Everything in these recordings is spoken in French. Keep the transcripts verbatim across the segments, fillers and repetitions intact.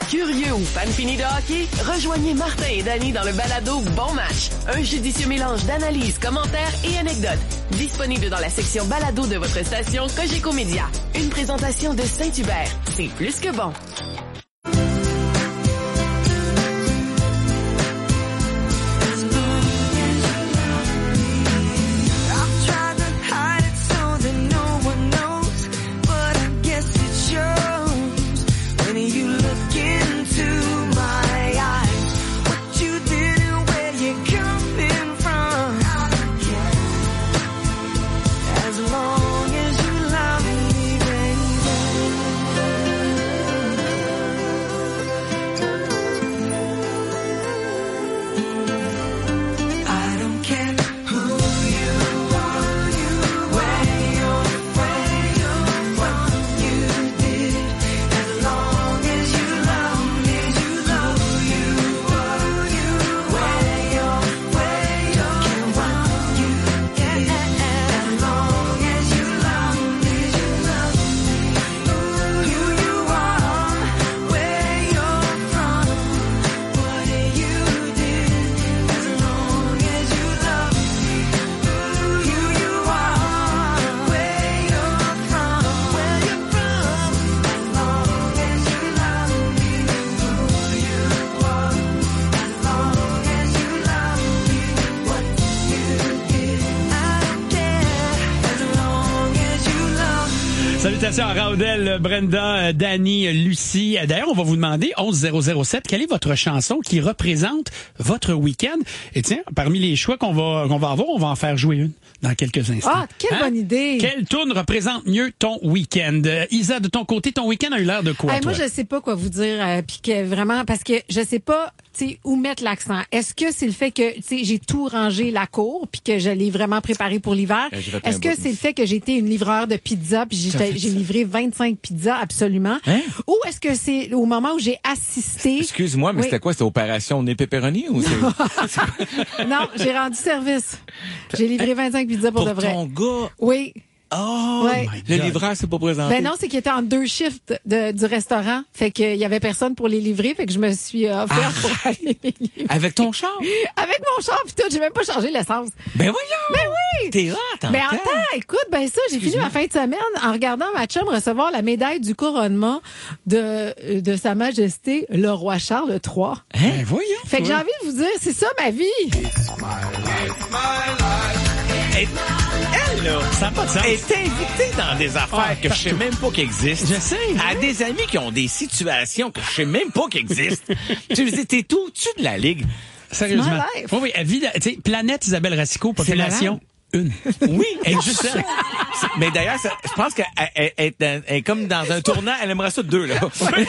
Curieux ou fan fini de hockey? Rejoignez Martin et Danny dans le balado Bon Match. Un judicieux mélange d'analyses, commentaires et anecdotes. Disponible dans la section balado de votre station Cogeco Média. Une présentation de Saint-Hubert. C'est plus que bon. Salutations à Raudel, Brenda, Danny, Lucie. D'ailleurs, on va vous demander, onze zéro zéro sept, quelle est votre chanson qui représente votre week-end? Et tiens, parmi les choix qu'on va, qu'on va avoir, on va en faire jouer une dans quelques instants. Ah, quelle hein? bonne idée! Quelle tune représente mieux ton week-end? Euh, Isa, de ton côté, ton week-end a eu l'air de quoi, hey, toi? Moi, je sais pas quoi vous dire, euh, puis que vraiment, parce que je sais pas, tu sais, où mettre l'accent. Est-ce que c'est le fait que, tu sais, j'ai tout rangé la cour, puis que je l'ai vraiment préparé pour l'hiver? Euh, Est-ce que c'est le fait que j'ai été une livreur de pizza, puis j'ai, j'ai livré vingt-cinq pizzas, absolument? Hein? Ou est-ce que c'est au moment où j'ai assisté... Excuse-moi, mais oui. C'était quoi? C'était Opération Nez Pepperoni ou c'est... Non, j'ai rendu service. J'ai livré vingt-cinq pizzas pour, pour de vrai. Ton gars? Oui. Oh, ouais. Le livreur s'est pas présenté. Ben non, c'est qu'il était en deux shifts de, du restaurant. Fait qu'il y avait personne pour les livrer. Fait que je me suis euh, offert ah, pour aller les livrer. Avec ton char? Avec mon char, pis tout. J'ai même pas changé l'essence. Ben voyons! Ben oui! T'es hot, en Ben en temps, écoute, ben ça, j'ai fini ma fin de semaine en regardant ma chum recevoir la médaille du couronnement de, de Sa Majesté, le roi Charles trois. Hein? Ben voyons! Fait que j'ai envie de vous dire, c'est ça ma vie! It's my life, it's my life. Et... Elle, là, ça n'a pas de sens. Elle est invitée dans des affaires oh, que je sais même pas qu'elles existent. Je sais. À oui. Des amis qui ont des situations que je sais même pas qu'elles existent. Tu me dis, t'es tout au-dessus de la ligue. Sérieusement. Oui, oui, elle vit, tu sais, planète Isabelle Racicot, population une. Oui, elle est juste ça. Mais d'ailleurs, ça, je pense qu'elle elle, elle, elle, elle est comme dans un tournant, elle aimerait ça de deux, là. Je peux pas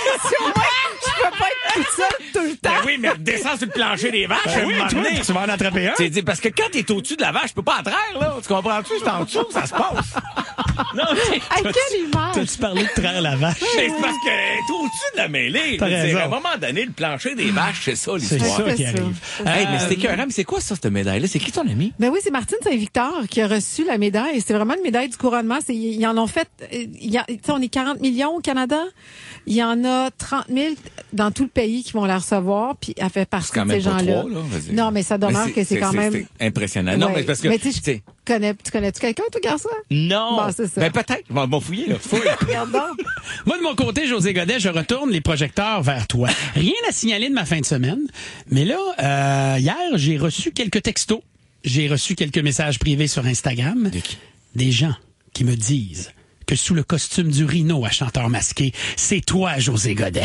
être toute seule tout le temps. Ben oui, mais descends sur le plancher des vaches, ben oui, toi, tu vas en attraper un. C'est dit, parce que quand t'es au-dessus de la vache, je peux pas en traire, là. Tu comprends-tu? C'est en dessous, ça se passe. Non, mais. À quelle image? T'as-tu parlé de traire la vache? C'est parce que t'es au-dessus de la mêlée. À un moment donné, le plancher des vaches, c'est ça, l'histoire. C'est ça qui arrive. Hey, mais c'était écœurant. Mais c'est quoi ça, cette médaille-là? C'est qui ton ami? Ben oui, c'est Martine Saint-Victor qui a reçu la médaille. C'est vraiment une médaille du couronnement. C'est, ils en ont fait, il y a, on est quarante millions au Canada. Il y en a trente mille dans tout le pays qui vont la recevoir, puis elle fait partie de ces gens-là. Trois, là non, mais ça demeure mais que c'est, c'est quand même... C'est impressionnant. Ouais. Non, mais parce que... Mais tu sais, connais, tu connais-tu quelqu'un, toi, garçon? Non. Bon, c'est ça. Ben peut-être. Je vais m'en fouiller, là. Fouille. Regarde donc. Moi, de mon côté, José Godet, je retourne les projecteurs vers toi. Rien à signaler de ma fin de semaine. Mais là, euh, hier, j'ai reçu quelques textos. J'ai reçu quelques messages privés sur Instagram. De qui? Des gens qui me disent que sous le costume du rhino à chanteur masqué, c'est toi, José Godet.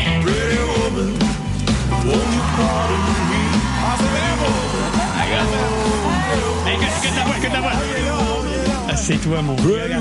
Hey, que, que ta voix, que ta voix. Ah, c'est toi, mon gars.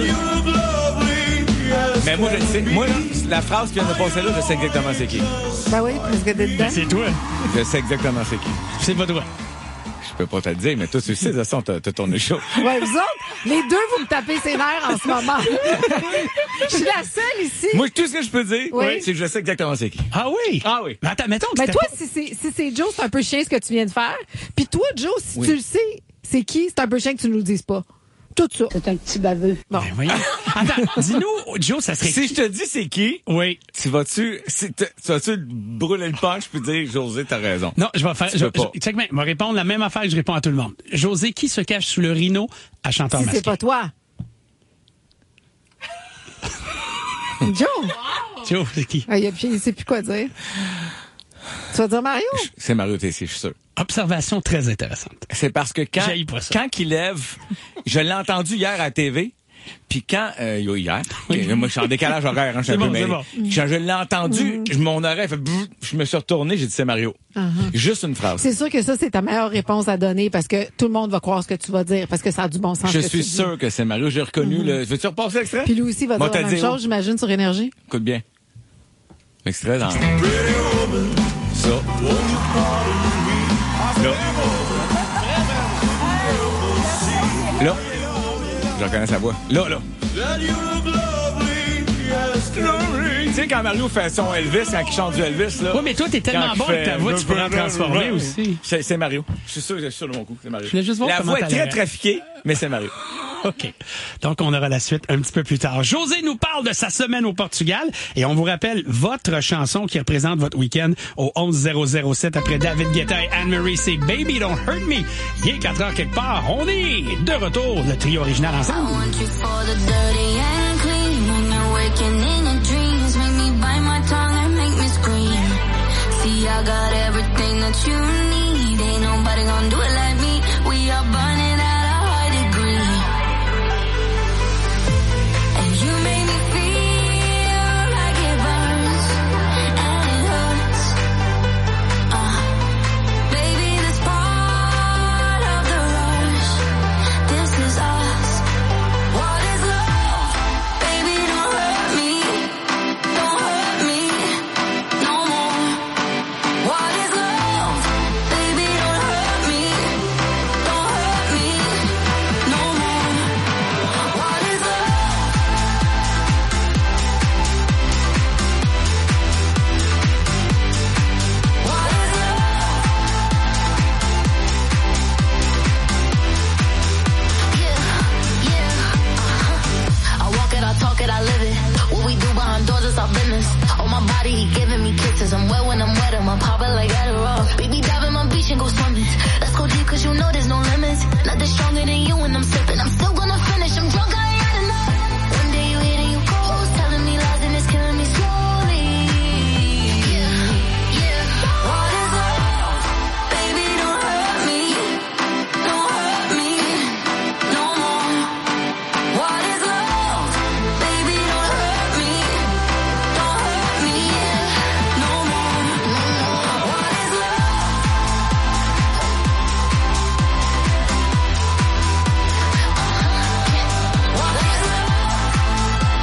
Mais moi, je sais, moi, la phrase qui vient de passer là, je sais exactement c'est qui. Ben oui, parce que t'es dedans. C'est toi. Je sais exactement c'est qui. C'est pas toi. Je peux pas te le dire, mais toi, tu sais, de toute façon, t'as, t'as tourné chaud. Ouais, vous autres, les deux, vous me tapez ses nerfs en ce moment. Je suis la seule ici. Moi, tout ce que je peux dire, oui. c'est que je sais exactement c'est qui. Ah oui? Ah oui. Mais attends, mettons que Mais toi, pas... si c'est, si c'est Joe, c'est un peu chiant ce que tu viens de faire. Puis toi, Joe, si oui. tu le sais, c'est qui, c'est un peu chiant que tu nous le dises pas. Tout ça. C'est un petit baveux. Bon. Ben voyons. Attends, dis-nous, Joe, ça serait Si qui? je te dis c'est qui, Oui. tu vas-tu, si tu vas-tu brûler le punch puis dire, José, t'as raison. Non, je vais faire, Tu je, peux pas. je, check bien, je vais répondre la même affaire que je réponds à tout le monde. José, qui se cache sous le rhino à Chanteur Si masqué? c'est pas toi. Joe! Joe, c'est qui? Ah, il a- il sait plus quoi dire. Tu vas dire Mario? C'est Mario Tessier, je suis sûr. Observation très intéressante. C'est parce que quand, J'haïs pas ça. quand il lève, je l'ai entendu hier à la T V, puis quand, euh, yo, hier, okay, moi je suis en décalage horaire, hein, je suis C'est un bon, peu c'est mêlé. bon. Quand je l'ai entendu, je- mon oreille fait brrr, je me suis retourné, j'ai dit c'est Mario. Juste une phrase. C'est sûr que ça, c'est ta meilleure réponse à donner parce que tout le monde va croire ce que tu vas dire parce que ça a du bon sens. Je ce que suis tu dis. sûr que c'est Mario, j'ai reconnu le, veux-tu repasser l'extrait? Puis lui aussi va Moi, dire la t'as même dit, chose, j'imagine, sur Énergie. Écoute bien. L'extrait dans... Ça. Là. Là. Je reconnais sa voix. Là, là. Tu sais, quand Mario fait son Elvis, quand il chante du Elvis, là. Oui, mais toi, t'es tellement quand bon il avec ta fait- voix, tu pourrais en transformer aussi. C'est, c'est Mario. Je suis sûr, je suis sûr de mon coup. C'est Mario. Je voulais juste voir La comment voix est t'allais très ré- trafiquée, mais c'est Mario. OK. Donc, on aura la suite un petit peu plus tard. José nous parle de sa semaine au Portugal et on vous rappelle votre chanson qui représente votre week-end au onze zéro zéro sept après David Guetta et Anne-Marie, c'est Baby Don't Hurt Me. Il est quatre heures quelque part. On est de retour, le trio original I ensemble. want you for the dirty and clean. When you're waking in your dreams, make me bite my tongue and make me scream. See, I got everything that you need. Ain't nobody gonna do it like me. We are burning at a high degree. And you make me feel like it burns and it hurts. Uh, baby, this part of the rush. This is us. What is love? Baby, don't hurt me. Don't hurt me no more. What is love? Baby, don't hurt me. Don't hurt me no more. What is love? What is love? Yeah, yeah. I walk it, I talk it, I live it. What we do behind doors is our business. On my body, he giving me kisses. I'm wet when I'm wet, I'm pop it like Adderall. Baby, dive in my beach and go swimming. Let's go deep, cause you know there's no limits. Nothing stronger than you when I'm sipping. I'm still gonna finish, I'm drunk, I ain't had enough. One day you hit and you close, telling me lies and it's killing me slowly. Yeah, yeah. What is love? Baby, don't hurt me. Don't hurt me no more. What is love? Baby, don't hurt me. Don't hurt me no more. What is love? What is love?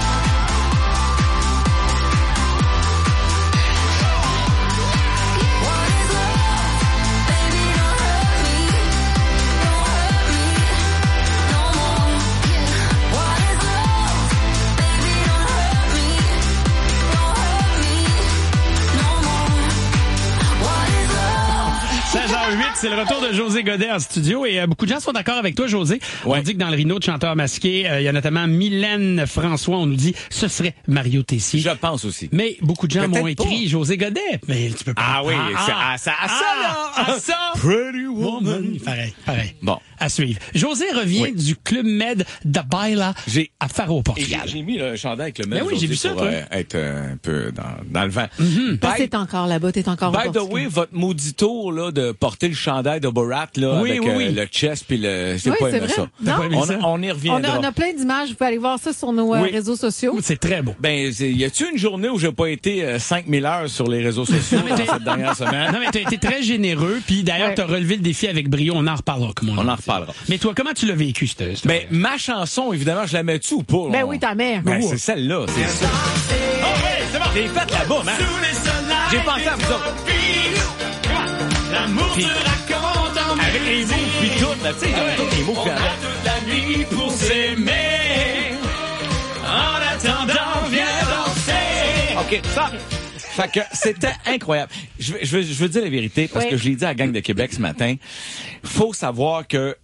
What is love? Baby, don't hurt me. Don't hurt me no more. What is love? Baby, don't hurt me. Don't hurt me no more. What is love? seize heures huit, c'est le retour de José Godet en studio et euh, beaucoup de gens sont d'accord avec toi, José. Ouais. On dit que dans le Rhino de Chanteur masqué, euh, il y a notamment Mylène François, on nous dit ce serait Mario Tessier. Je pense aussi. Mais beaucoup de gens Peut-être m'ont écrit pas. José Godet. Mais tu peux pas. Ah oui, c'est à ça, à ça, ah, là. à ça. Pretty Woman. Pareil, pareil. Bon. À suivre. José revient Oui. du Club Med de Baila J'ai- à Faro au Et Portugal. j'ai, j'ai mis le chandail avec le même Ben oui, j'ai vu ça, pour toi. euh, être euh, un peu dans, dans le vent. Parce que By, t'es encore là-bas, t'es encore au by the Portugal. way, votre maudit tour là, de porter le chandail de Borat là, Oui, avec oui, euh, oui. le chest puis le... J'ai Oui, pas c'est aimé vrai. ça. Non? T'as pas aimé On, ça? on y On reviendra. a, on a plein d'images, vous pouvez aller voir ça sur nos euh, Oui. réseaux sociaux. C'est très beau. Ben, c'est- y a-tu une journée où j'ai pas été euh, cinq mille heures sur les réseaux sociaux mais dans t'es- cette dernière semaine? Non, mais t'as été très généreux, puis d'ailleurs, Ouais. t'as relevé le défi avec brio. On en reparlera, comme on, On l'a en dit. reparlera. Mais toi, comment tu l'as vécu, cette, cette Ben, ma chanson, évidemment, je la mets-tu ou pas? Ben là? oui, ta mère. Ben, Oui. c'est celle-là, c'est ça. Oh, ouais, c'est bon. J'ai fait là-bas, man. J'ai pensé à vous autres. L'amour Puis- raconte en Avec les mots puis tout, là, tu sais, avec tous les mots qu'il y avait. toute la nuit pour s'aimer. En attendant, viens danser. OK, ça. Fait que c'était incroyable. Je veux, je veux, je veux dire la vérité parce Oui. que je l'ai dit à la gang de Québec ce matin. Faut savoir que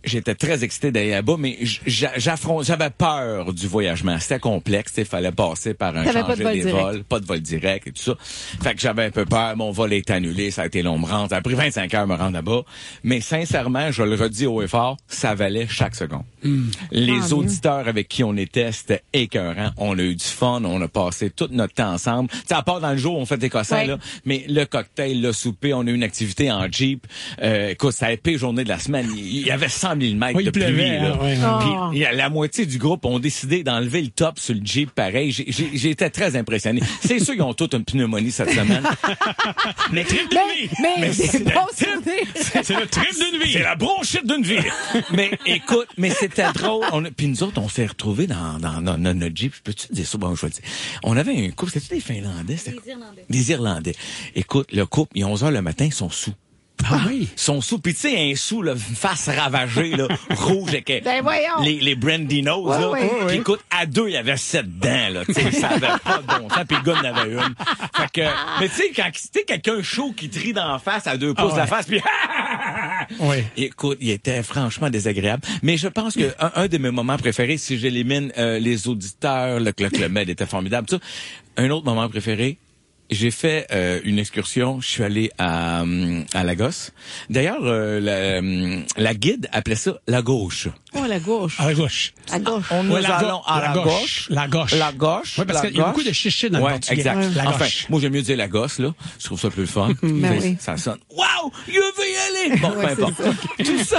j'étais très excité d'aller là-bas, mais j'affronte, j'avais peur du voyagement. C'était complexe, il fallait passer par un changer de vol des direct. vols, pas de vol direct et tout ça. Fait que j'avais un peu peur, mon vol est annulé, ça a été long me rendre. Ça a pris vingt-cinq heures me rendre là-bas. Mais sincèrement, je le redis haut et fort, ça valait chaque seconde. Mm. Les ah, auditeurs avec qui on était, c'était écœurant. On a eu du fun, on a passé tout notre temps ensemble. T'sais, à part dans le jour, on fait des cossins, ouais. là, mais le cocktail, le souper, on a eu une activité en Jeep. Euh, écoute, ça a été la journée de la semaine. Il y avait cent millimètres oui, de pluie. Pleuvait, là. Hein, ouais. oh. Puis la moitié du groupe ont décidé d'enlever le top sur le Jeep pareil. J'ai, j'ai, j'étais très impressionné. C'est sûr qu'ils ont tous une pneumonie cette semaine. mais trip d'une vie! Mais, mais c'est, c'est, bon c'est, c'est le trip d'une vie! C'est la bronchite d'une vie! mais écoute, mais c'était drôle. On a, puis nous autres, on s'est retrouvés dans, dans, dans, dans notre Jeep. Peux-tu dire ça? Bon, je vais dire. On avait un couple, c'était-tu des Finlandais? C'était des Irlandais. Des Irlandais. Écoute, le couple, il est onze heures le matin, ils sont sous. Ah oui. Son sou, puis tu sais, un sou, là, face ravagée, là, rouge, et que, ben voyons. Les, les Brandinos, ouais, là. Ouais, puis ouais. écoute, à deux, il y avait sept dents, là, tu sais, ça avait pas de bon sens, puis le gars en avait une. Fait que, mais tu sais, quand c'était quelqu'un chaud qui trie dans la face à deux pouces ah ouais. de la face, puis oui. Écoute, il était franchement désagréable. Mais je pense que un, un de mes moments préférés, si j'élimine euh, les auditeurs, le Club le Med était formidable, tout ça, un autre moment préféré, j'ai fait euh, une excursion, je suis allé à, à Lagos. D'ailleurs, euh, la, la guide appelait ça la gauche. Oh, la gauche. À la gauche. À gauche. On nous ouais, la allons à la, la gauche. gauche. La gauche. La gauche. Oui, parce qu'il y a beaucoup de chichis dans ouais, le portugais. Exact. Ouais. La enfin, gauche. moi, j'aime mieux dire la gosse, là. Je trouve ça plus fun. Ben oui. Ça sonne. Waouh! Je veux y aller! Bon, peu ouais, importe. Tout ça.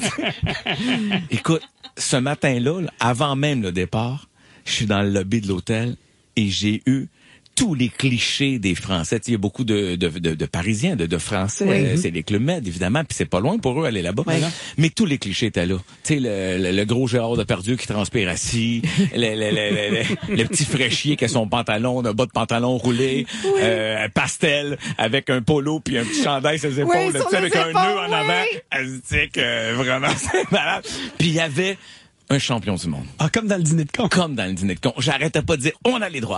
Écoute, ce matin-là, là, avant même le départ, je suis dans le lobby de l'hôtel et j'ai eu tous les clichés des Français. Il y a beaucoup de, de, de, de Parisiens, de, de Français. Oui. C'est les Club Med, évidemment, puis c'est pas loin pour eux aller là-bas. Oui. Mais tous les clichés étaient là. Tu sais, le, le, le gros Gérard Depardieu qui transpire assis, le, le, le, le, le petit fraîchier qui a son pantalon, un bas de pantalon roulé, oui. euh, pastel, avec un polo puis un petit chandail sur les épaules, oui, sur avec les un épaules, nœud en oui. avant. Asiatique, euh, vraiment, c'est malade. Puis il y avait un champion du monde. Ah, comme dans le dîner de con. Comme dans le dîner de con. J'arrêtais pas de dire, on a les droits.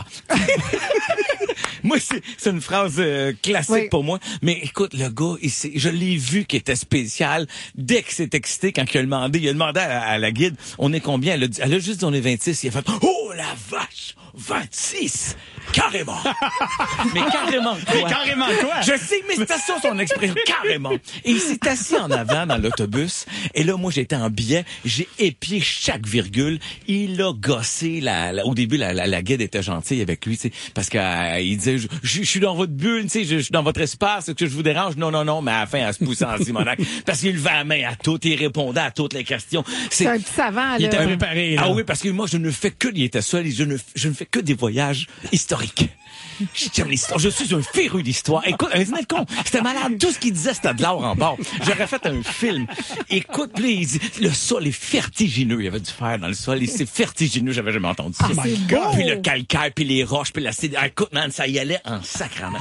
Moi, c'est, c'est une phrase euh, classique oui. pour moi. Mais écoute, le gars, il s'est, je l'ai vu qui était spécial. Dès qu'il s'est excité, quand il a demandé, il a demandé à, à la guide, on est combien? Elle a, dit, elle a juste dit, on est vingt-six. Il a fait, oh la vache! vingt-six! Carrément! Mais carrément quoi? Mais carrément quoi? Je sais, mais c'était ça son expression. Carrément! Et il s'est assis en avant dans l'autobus. Et là, moi, j'étais en billet. J'ai épié chaque virgule. Il a gossé. La, la, au début, la, la, la guide était gentille avec lui, tu sais, parce qu'il euh, disait, je, je, je suis dans votre bulle, tu sais, je, je suis dans votre espace, est-ce que je vous dérange? Non, non, non. Mais à la fin, elle se poussait en Simonac. Parce qu'il levait la main à tout et répondait à toutes les questions. C'est, c'est un petit savant, là. Il était préparé, là. Ah oui, parce que moi, je ne fais que, il était seul, et je ne, je ne fais que des voyages historiques. J'aime l'histoire. Je suis un féru d'histoire. Écoute, un dîner de con. C'était malade. Tout ce qu'il disait, c'était de l'or en bord. J'aurais fait un film. Écoute, puis il dit, le sol est vertigineux. Il y avait du fer dans le sol. Et c'est vertigineux. J'avais jamais entendu ça. Ah, my God. Puis le calcaire, puis les roches, puis la cédille. Écoute, man, ça y allait en sacrament.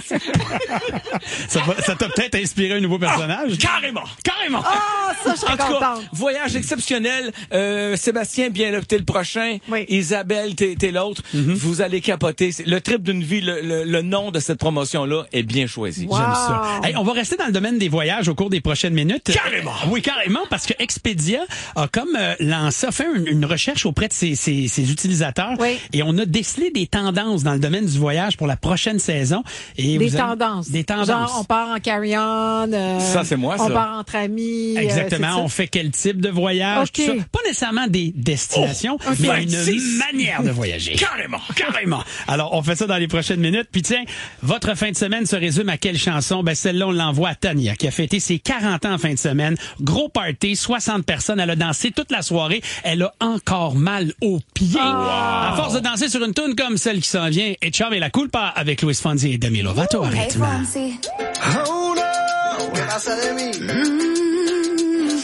ça, ça t'a peut-être inspiré un nouveau personnage? Ah, carrément. Carrément. Ah, ça, je suis en tout contente. Cas, voyage exceptionnel. Euh, Sébastien, bien là, t'es le prochain. Oui. Isabelle, t'es, t'es l'autre. Mm-hmm. Vous allez capoter. C'est le trip d'une vie, le, le, le nom de cette promotion-là est bien choisi. Wow. J'aime ça. Hey, on va rester dans le domaine des voyages au cours des prochaines minutes. Carrément! Euh, oui, carrément, parce que Expedia a comme euh, lancé, a fait une, une recherche auprès de ses, ses, ses utilisateurs. Oui. Et on a décelé des tendances dans le domaine du voyage pour la prochaine saison. Et des vous tendances. Avez, des tendances. Genre, on part en carry-on. Euh, ça, c'est moi, ça. On part entre amis. Exactement. Euh, on fait quel type de voyage, okay. tout ça. Pas nécessairement des destinations, oh, mais okay. une manière de voyager. Carrément! Carrément! Alors, on fait ça dans les prochaines minutes. Puis tiens, votre fin de semaine se résume à quelle chanson? Ben, celle-là, on l'envoie à Tania, qui a fêté ses quarante ans en fin de semaine. Gros party, soixante personnes. Elle a dansé toute la soirée. Elle a encore mal aux pieds. Oh. À force de danser sur une toune comme celle qui s'en vient, et Chave et la culpa avec Luis Fonsi et Demi Lovato à rythme. Oh no, ¿qué pasa de mí? Mm.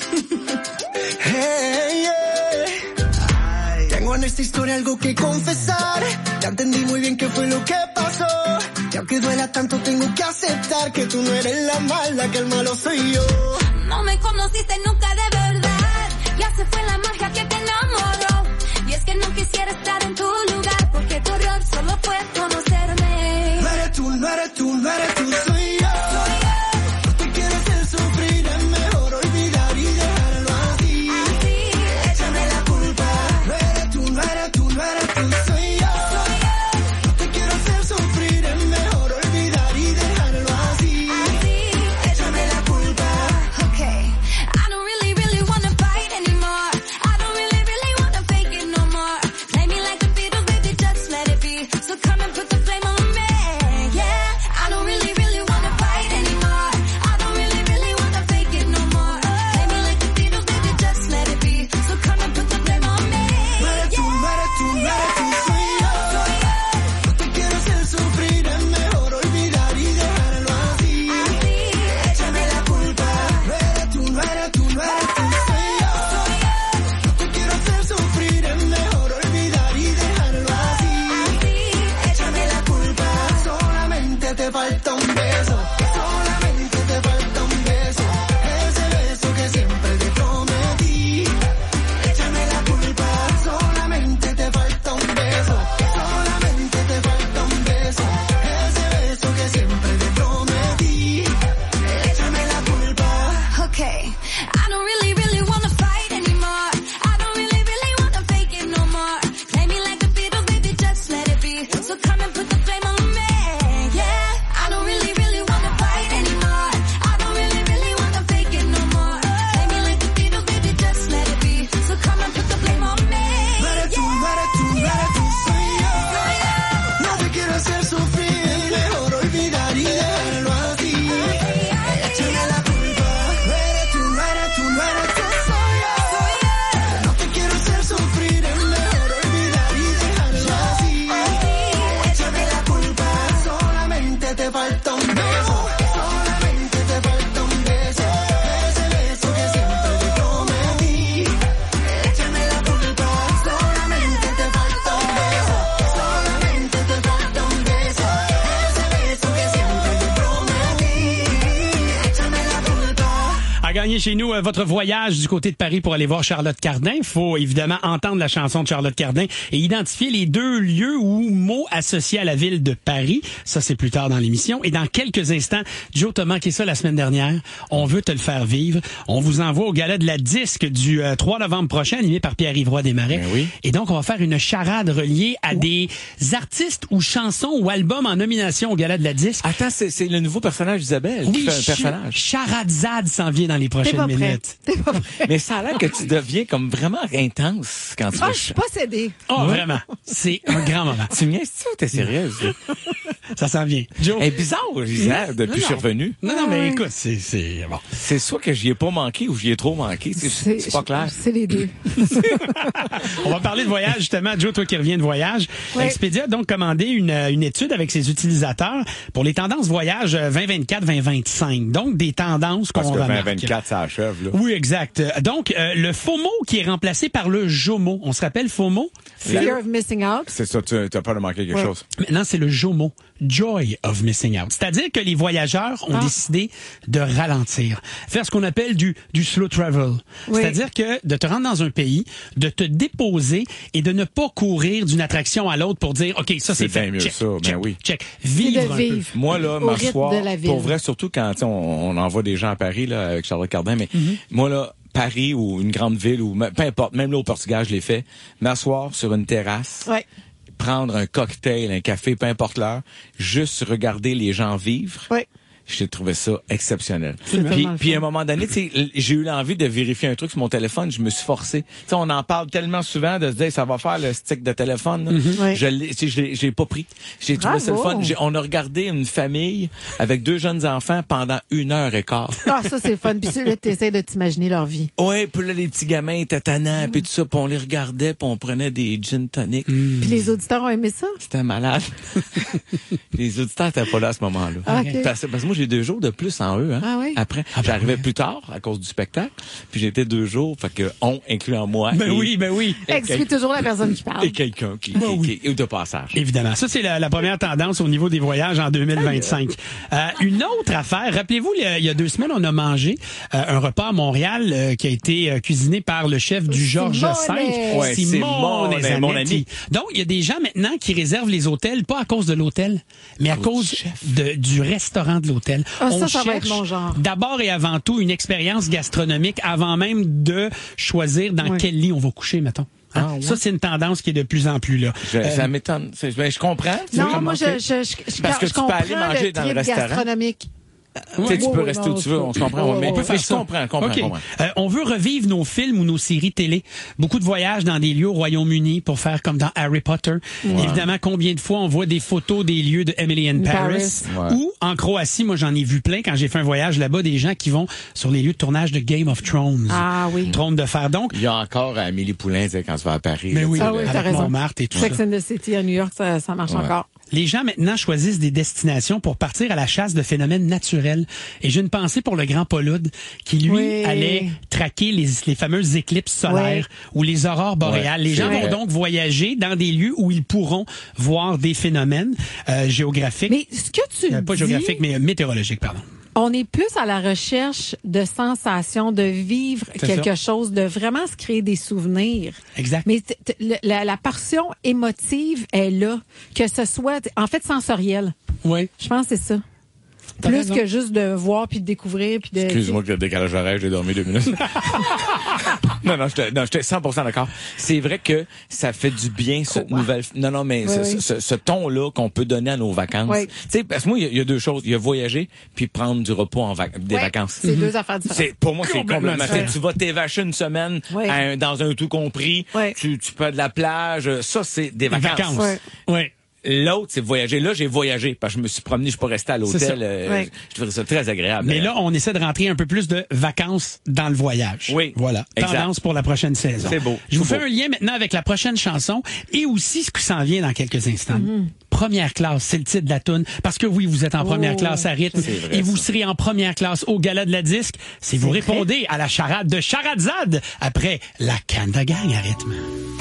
Hey, yeah. Tengo en esta historia algo que confesar. Ya entendí muy bien qué fue lo que pasó. Y aunque duela tanto tengo que aceptar que tú no eres la mala, que el malo soy yo. No me conociste nunca de verdad. Ya se fue la magia que te enamoró. Y es que no quisiera estar en tu lugar, porque tu error solo fue conocerme. No eres tú, no eres tú, no eres tú, soy yo. Soy yo. Te quieres hacer sufrir, es mejor olvidar y dejarlo así. te falta un beso, solamente te falta un beso, ese beso que siempre te prometí. Échame la culpa, solamente te falta un beso, solamente te falta un beso, ese beso que siempre te prometí. Échame la culpa. Okay, I don't really, really wanna fight anymore. I don't really, really wanna fake it no more. Play me like a Beatle, baby, just let it be. So come and put the flame on me, yeah. I don't really, really wanna fight anymore. I don't really, really wanna fake it no more. Play me like a Beatle, baby, just let it be. So come and put the flame on me, No eres tú, no eres tú, no eres tú, soy yo. No te quiero hacer sufrir, mejor olvidar y dejarlo así. Échame la culpa, no eres tú, no eres tú, no eres tú, soy yo. No te quiero hacer sufrir, es mejor olvidar y dejarlo así. Échame la culpa, solamente te falta un beso, solamente te falta un beso, ese beso que siempre te prometí. Échame la culpa, solamente te falta un beso, solamente te falta un beso, ese beso que siempre te prometí. Échame la culpa. À gagner chez nous euh, votre voyage du côté de Paris pour aller voir Charlotte Cardin. Il faut évidemment entendre la chanson de Charlotte Cardin et identifier les deux lieux ou mots associés à la ville de Paris. Ça, c'est plus tard dans l'émission. Et dans quelques instants, Joe, t'as manqué ça la semaine dernière. On veut te le faire vivre. On vous envoie au gala de la disque du euh, trois novembre prochain, animé par Pierre-Yves Roy Desmarais. Ben oui. Et donc, on va faire une charade reliée à des artistes ou chansons ou albums en nomination au gala de la disque. Attends, c'est, c'est le nouveau personnage d'Isabelle qui fait un Ch- personnage. Charazade s'en vient dans les T'es prochaines pas prêt. minutes. T'es pas prêt. Mais ça a l'air que tu deviens comme vraiment intense quand tu Ah, fais je suis pas cédée. Oh, vraiment. C'est un grand moment. Tu me niaises-tu ou t'es sérieuse? Ça s'en vient. Joe. Elle est bizarre, Gisèle, depuis que je suis revenu. Non, non, mais écoute, c'est, c'est, bon. C'est soit que j'y ai pas manqué ou j'y ai trop manqué. C'est, c'est pas clair. C'est les deux. On va parler de voyage, justement. Joe, toi qui reviens de voyage. Ouais. Expedia a donc commandé une, une étude avec ses utilisateurs pour les tendances voyage vingt vingt-quatre vingt vingt-cinq. Donc, des tendances qu'on Parce que remarque. vingt vingt-quatre, ça achève, là. Oui, exact. Donc, euh, le FOMO qui est remplacé par le JOMO. On se rappelle FOMO? Fear of missing out. C'est ça, tu as peur de manquer quelque Ouais. chose. Maintenant, c'est le JOMO. Joy of missing out. C'est-à-dire que les voyageurs ont Ah. décidé de ralentir. Faire ce qu'on appelle du, du slow travel. Oui. C'est-à-dire que de te rendre dans un pays, de te déposer et de ne pas courir d'une attraction à l'autre pour dire, OK, ça c'est, C'est fait. bien mieux, check, ça. Ben check, oui. check. Vivre C'est de un vivre. peu. Moi, là, Au rythme m'asseoir, de la ville. pour vrai, surtout quand tu sais, on, on envoie des gens à Paris là, avec Charlotte Cardin, mais moi, là, Paris ou une grande ville, ou me- peu importe, même là au Portugal, je l'ai fait, m'asseoir sur une terrasse, Ouais. prendre un cocktail, un café, peu importe l'heure, juste regarder les gens vivre. Ouais. J'ai trouvé ça exceptionnel. C'est Puis, tellement le puis à fun. un moment donné, tu sais, j'ai eu l'envie de vérifier un truc sur mon téléphone, je me suis forcé. Tu sais, on en parle tellement souvent de se dire ça va faire le stick de téléphone. là. Oui. Je l'ai, tu sais, je l'ai, j'ai pas pris. J'ai trouvé ça le Bravo. fun. J'ai- on a regardé une famille avec deux jeunes enfants pendant une heure et quart. Ah, ça, c'est fun. Puis là, t'essaies de t'imaginer leur vie. Ouais, puis là les petits gamins étaient tannants, puis tout ça, puis on les regardait, puis on prenait des gin tonic. Puis les auditeurs ont aimé ça? C'était malade. Les auditeurs étaient pas là à ce moment-là. Ah, ok. Parce, parce que moi, j'ai deux jours de plus en eux. Hein, Ah oui? Après, j'arrivais plus tard à cause du spectacle. Puis j'étais deux jours, fait que on, incluant moi. Ben et, oui, ben oui. Exclut toujours la personne qui parle. et quelqu'un qui, qui, Ben oui. qui est de passage. Évidemment. Ça, c'est la, la première tendance au niveau des voyages en deux mille vingt-cinq. Euh, une autre affaire, rappelez-vous, le- il y a deux semaines, on a mangé euh, un repas à Montréal euh, qui a été euh, cuisiné par le chef du Georges Simone. cinq, Ouais, Simone Simone, Zanetti. mon ami. Donc, il y a des gens maintenant qui réservent les hôtels, pas à cause de l'hôtel, mais à cause du chef. de, du restaurant de l'hôtel. Ah, ça, On ça va être cherche mon genre. d'abord et avant tout une expérience gastronomique avant même de choisir dans Oui. quel lit on va coucher, mettons. Hein? Ah, ouais. Ça, c'est une tendance qui est de plus en plus là. Je, Euh, ça m'étonne. C'est- ben, je comprends. tu sais, Non, comment moi, je, c'est. je, je, je, Parce que je tu peux comprends aller manger dans le trip restaurant. gastronomique. Tu sais, tu Oui, peux oui, rester non, où tu veux, je- on se comprend. oui, mais oui, mais on peut je comprends, comprends, OK. comprends. Euh, on veut revivre nos films ou nos séries télé. Beaucoup de voyages dans des lieux au Royaume-Uni pour faire comme dans Harry Potter. Évidemment, combien de fois on voit des photos des lieux de Emily in Paris. Paris. Ouais. Ou en Croatie, moi j'en ai vu plein quand j'ai fait un voyage là-bas, des gens qui vont sur les lieux de tournage de Game of Thrones. Ah oui. Trône de fer. Donc, Il y a encore Amélie Poulain, tu sais, quand tu vas à Paris. mais là, oui, tu sais, Ah oui, le- t'as avec raison. Montmartre et tout Sex ça. and the City à New York, ça, ça marche Ouais. encore. Les gens maintenant choisissent des destinations pour partir à la chasse de phénomènes naturels. Et j'ai une pensée pour le grand Paulude qui, lui, Oui. allait traquer les, les fameuses éclipses solaires Oui. ou les aurores boréales. Ouais, les gens c'est vont vrai. donc voyager dans des lieux où ils pourront voir des phénomènes euh, géographiques. Mais ce que tu Euh, pas dis, géographiques, mais euh, météorologiques, pardon. on est plus à la recherche de sensations, de vivre C'est quelque chose, de vraiment se créer des souvenirs. Exact. Mais t- t- le- la, la portion émotive est là, que ce soit, en fait, sensorielle. Oui. Je pense que c'est ça. T'as Plus raison. que juste de voir puis de découvrir puis de. Excuse-moi que le décalage horaire, j'ai dormi deux minutes. non, non, j'étais, non, j'étais cent pour cent d'accord. C'est vrai que ça fait du bien, cette Quoi? nouvelle, non, non, mais Oui, ce, oui. ce, ce ton-là qu'on peut donner à nos vacances. Oui. Tu sais, parce que moi, il y, a- il y a deux choses. Il y a voyager puis prendre du repos en vac- des Ouais, vacances. C'est deux affaires différentes. C'est, pour moi, c'est Complètement complètement. différent. Tu sais, tu vas t'évacher une semaine Ouais. à un- dans un tout compris. Ouais. Tu, tu peux de la plage. Ça, c'est des Des vacances. vacances. Ouais. Oui. L'autre, c'est voyager. Là, j'ai voyagé parce que je me suis promené, je suis pas resté à C'est ça. l'hôtel. euh, Ouais. Je trouvais ça très agréable. Mais là, on essaie de rentrer un peu plus de vacances dans le voyage. Oui. Voilà. Exact. Tendance pour la prochaine saison. C'est beau. Je vous C'est fais beau. un lien maintenant avec la prochaine chanson et aussi ce qui s'en vient dans quelques instants. Première classe, c'est le titre de la toune. Parce que oui, vous êtes en première Oh. classe à rythme C'est vrai, et vous ça. serez en première classe au gala de la disque si vous vrai? répondez à la charade de Charadzade après la Canada Gang à rythme.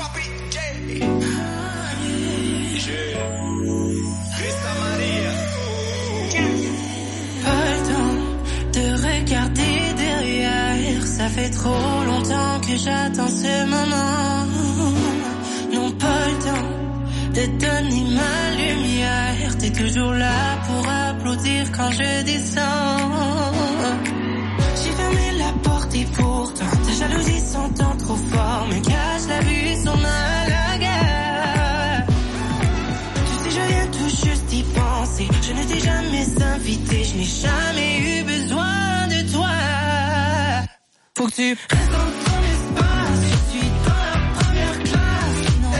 Pas le temps de regarder derrière. Ça fait trop longtemps que j'attends ce moment. Non, pas le temps de donner ma lumière. T'es toujours là pour applaudir quand je descends. J'ai fermé la porte et pourtant ta jalousie s'entend trop fort. Me cache la vue, son mal à gare. Tu sais, je viens tout juste d'y penser. Je ne t'ai jamais invité, je n'ai jamais eu besoin de toi. Faut que tu restes dans ton espace. Je suis dans la première classe. Non.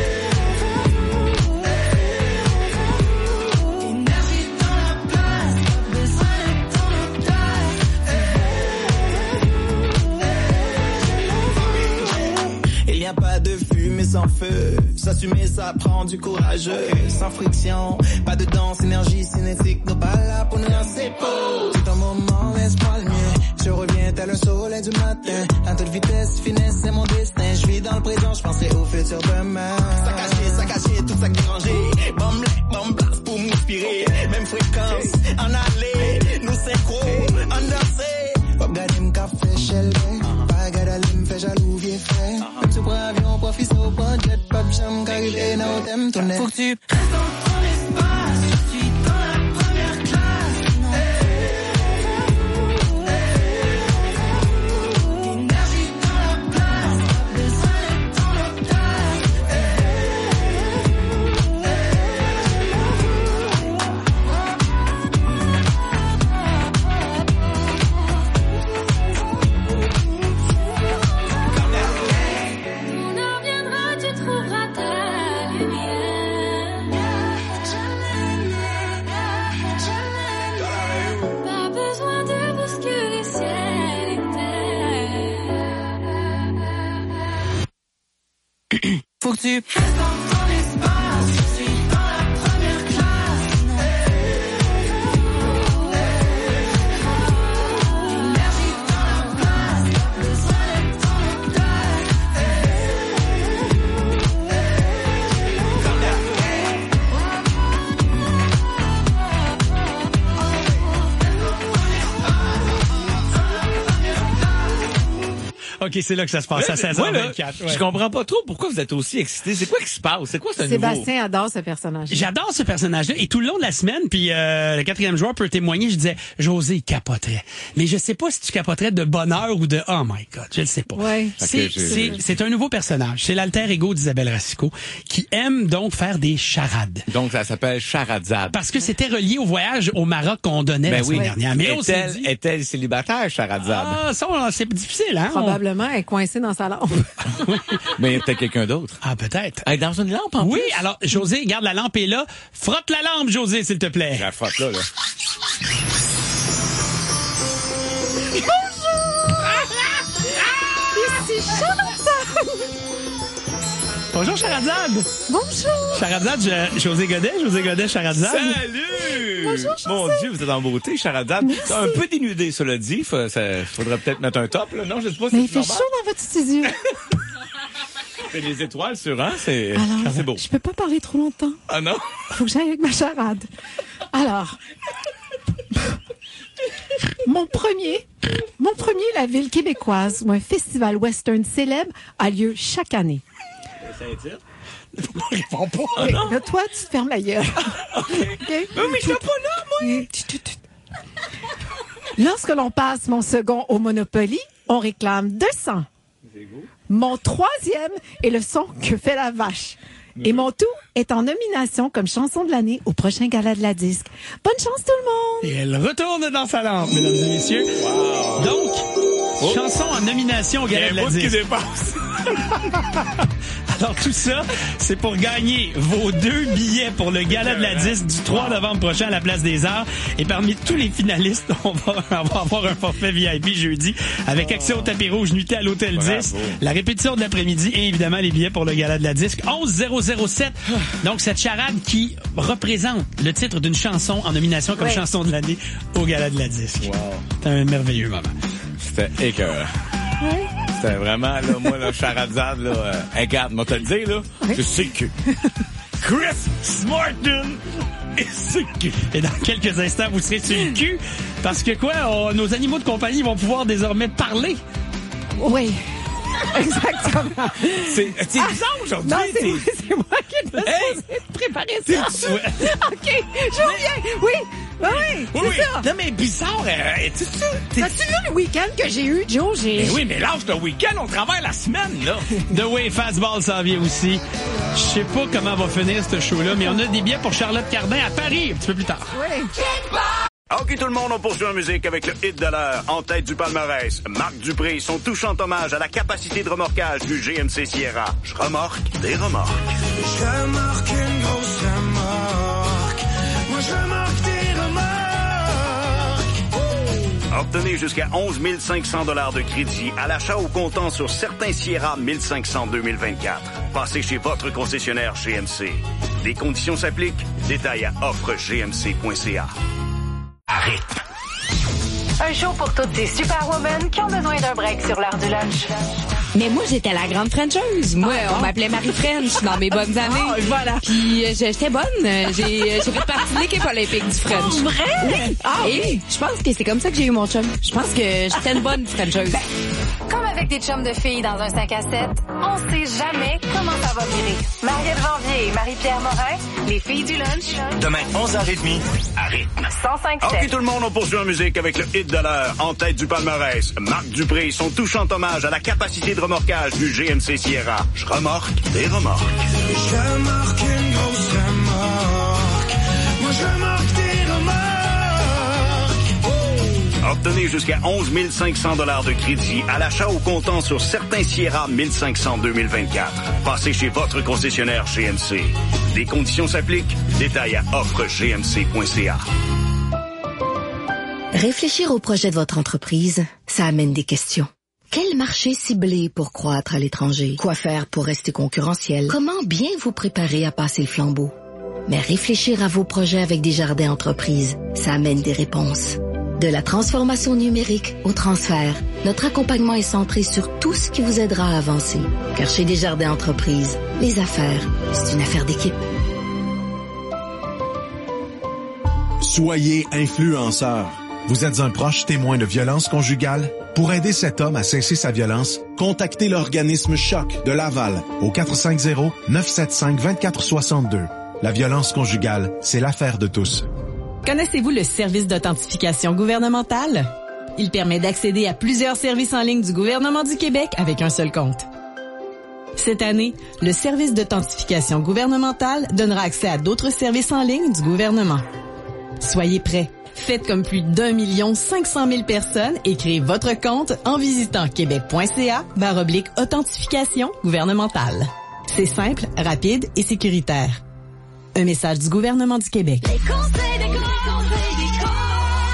Énergie dans la place. Pas besoin de ton otage. Il n'y a pas de fumée sans feu. S'assumer, ça prend du courage. Sans friction, pas de danse, énergie cinétique. Nous pas là pour nous lancer pause. C'est un moment, laisse-moi le mien. Je reviens tel un soleil du matin. À toute vitesse, finesse, c'est mon destin. Je vis dans le présent, je penserai au futur demain. Ça caché, ça caché, tout ça dérangé. Bombe, bombe, blast pour m'inspirer. Même fréquence, en aller. Nous synchro, en danser. Pop gade m'café chelbe. Pas gade me fait jaloux, vieux frère. Même si prends avion, profite au point jet. Pop jam, qu'arrivé, n'a au thème tourné. Faut que tu restes dans ton espace. Je suis dans la première classe. Non. Énergie dans la place. Pas besoin de ton otage. On en reviendra, tu trouveras ta lumière. Pas besoin de bousculer ciel et terre. Faut que tu restes dans ton espace. Je suis dans la première classe. Non. Énergie dans la place. Pas besoin de ton otage. OK, c'est là que ça se passe à seize Moi, heures là, vingt-quatre. ouais. je comprends pas trop pourquoi vous êtes aussi excités. C'est quoi qui se passe? C'est quoi ce nouveau? Sébastien adore ce personnage. J'adore ce personnage-là. Et tout le long de la semaine, puis euh, le quatrième joueur peut témoigner, je disais, José, il capoterait. Mais je sais pas si tu capoterais de bonheur ou de oh my God, je le sais pas. Ouais. C'est, Ok, j'ai- c'est, c'est un nouveau personnage. C'est l'alter ego d'Isabelle Racicot qui aime donc faire des charades. Donc, ça s'appelle Charadzade. Parce que c'était relié au voyage au Maroc qu'on donnait la Ben oui. semaine dernière. Mais là, on s'est Est-elle, dit, est-elle célibataire, Charadzade? ah, ça, on- c'est difficile, hein? On- Probablement, elle est coincée dans sa lampe. Mais il y a peut-être quelqu'un d'autre. Ah, peut-être. Elle est dans une lampe, en Oui, plus? alors, José, garde la lampe est là. Frotte la lampe, José, s'il te plaît. Je la frotte là, là. Pas Bonjour, Charazade. Bonjour. Charazade, je- José Godet, José Godet, Charazade. Salut! Bonjour, José. Mon Dieu, vous êtes en beauté, Charazade. C'est un peu dénudé, cela dit. Faut- ça- faudrait peut-être mettre un top, là. Non, je sais pas si Mais il c'est fait normal. chaud dans votre studio. C'est les étoiles sur un, c'est Alors, c'est beau. je peux pas parler trop longtemps. Ah non? Faut que j'aille avec ma charade. Alors, mon premier, mon premier, la ville québécoise, où un festival western célèbre a lieu chaque année. Réponds pas. Ah Ok, non? là, toi, tu te fermes la gueule. OK. OK? Non, mais je suis pas là, moi. Tu- tu- tu- Lorsque l'on passe mon second au Monopoly, on réclame deux cents. Mon troisième est le son que fait la vache. Et mon tout est en nomination comme chanson de l'année au prochain gala de la disque. Bonne chance tout le monde! Et elle retourne dans sa lampe, mesdames et messieurs. Donc, chanson en nomination au Il y a Gala un de la bout qui Disque. dépasse. Alors tout ça, c'est pour gagner vos deux billets pour le Gala de la Disque du trois novembre prochain à la Place des Arts. Et parmi tous les finalistes, on va, on va avoir un forfait V I P jeudi avec accès au tapis rouge, nuitée à l'Hôtel Bravo. dix, la répétition de l'après-midi et évidemment les billets pour le Gala de la Disque. onze zéro zéro sept. Donc cette charade qui représente le titre d'une chanson en nomination comme Ouais. chanson de l'année au Gala de la Disque. Wow. C'est un merveilleux moment. C'était écœurant. C'était vraiment, là, moi, là, Charazade, là, euh, regarde, moi, te le dire, là, je sais que Chris Martin est sur le cul. Et dans quelques instants, vous serez sur le cul parce que quoi, on- nos animaux de compagnie vont pouvoir désormais parler. Oui, exactement. C'est c'est bizarre aujourd'hui. Non, c'est t'es- moi, c'est moi qui dois Hey! supposé préparer ça. Ouais. OK, je reviens. Oui, oui, oui, Oui, c'est oui. ça. Non, mais bizarre, euh, tu sais, t'es- As-tu vu le week-end que j'ai eu, Joe? J'ai... Mais oui, mais lâche le week-end, on travaille la semaine, là. The Way Fastball s'en vient aussi. Je sais pas comment va finir ce show-là, mais on a des billets pour Charlotte Cardin à Paris un petit peu plus tard. Oui. OK, tout le monde, on poursuit en musique avec le hit de l'heure. En tête du palmarès, Marc Dupré, son touchant hommage à la capacité de remorquage du G M C Sierra. Je remorque des remorques. Je remorque une grosse remorque. Moi, je remorque des remorques. Obtenez jusqu'à onze mille cinq cents dollars de crédit à l'achat au comptant sur certains Sierra mille cinq cents deux mille vingt-quatre. Passez chez votre concessionnaire G M C. Des conditions s'appliquent. Détails à offre g m c point c a. Un show pour toutes ces superwomen qui ont besoin d'un break sur l'heure du lunch. Mais moi, j'étais la grande Frencheuse. Moi, on m'appelait Marie French dans mes bonnes années. Ah, voilà. Puis euh, j'étais bonne. Euh, J'ai j'ai fait partie de l'équipe olympique du French. Oh, vrai? Oui. Ah, Et oui. je pense que c'est comme ça que j'ai eu mon chum. Je pense que j'étais une bonne Frencheuse. Comme avec des chums de filles dans un cinq à sept, on sait jamais comment ça va virer. Marielle Janvier et Marie-Pierre Morin, les filles du lunch, Demain, onze heures trente, à rythme. cent cinq OK, sept. tout le monde, on poursuit en musique avec le hit de l'heure. En tête du palmarès, Marc Dupré, son touchant hommage à la capacité de remorquage du G M C Sierra. Je remorque des remorques. Je remorque une grosse remorque. Moi, je remorque des remorques. Obtenez jusqu'à onze mille cinq cents dollars de crédit à l'achat au comptant sur certains Sierra mille cinq cents deux mille vingt-quatre. Passez chez votre concessionnaire G M C. Des conditions s'appliquent. Détails à offre g m c point c a. Réfléchir au projet de votre entreprise, ça amène des questions. Quel marché cibler pour croître à l'étranger? Quoi faire pour rester concurrentiel? Comment bien vous préparer à passer le flambeau? Mais réfléchir à vos projets avec Desjardins Entreprises, ça amène des réponses. De la transformation numérique au transfert, notre accompagnement est centré sur tout ce qui vous aidera à avancer. Car chez Desjardins Entreprises, les affaires, c'est une affaire d'équipe. Soyez influenceur. Vous êtes un proche témoin de violence conjugale? Pour aider cet homme à cesser sa violence, contactez l'organisme Choc de Laval au quatre cinq zéro, neuf sept cinq, deux quatre six deux. La violence conjugale, c'est l'affaire de tous. Connaissez-vous le service d'authentification gouvernementale? Il permet d'accéder à plusieurs services en ligne du gouvernement du Québec avec un seul compte. Cette année, le service d'authentification gouvernementale donnera accès à d'autres services en ligne du gouvernement. Soyez prêts. Faites comme plus d'un million cinq cent mille personnes et créez votre compte en visitant québec.ca barre oblique authentification gouvernementale. C'est simple, rapide et sécuritaire. Un message du gouvernement du Québec. Les conseils des conseils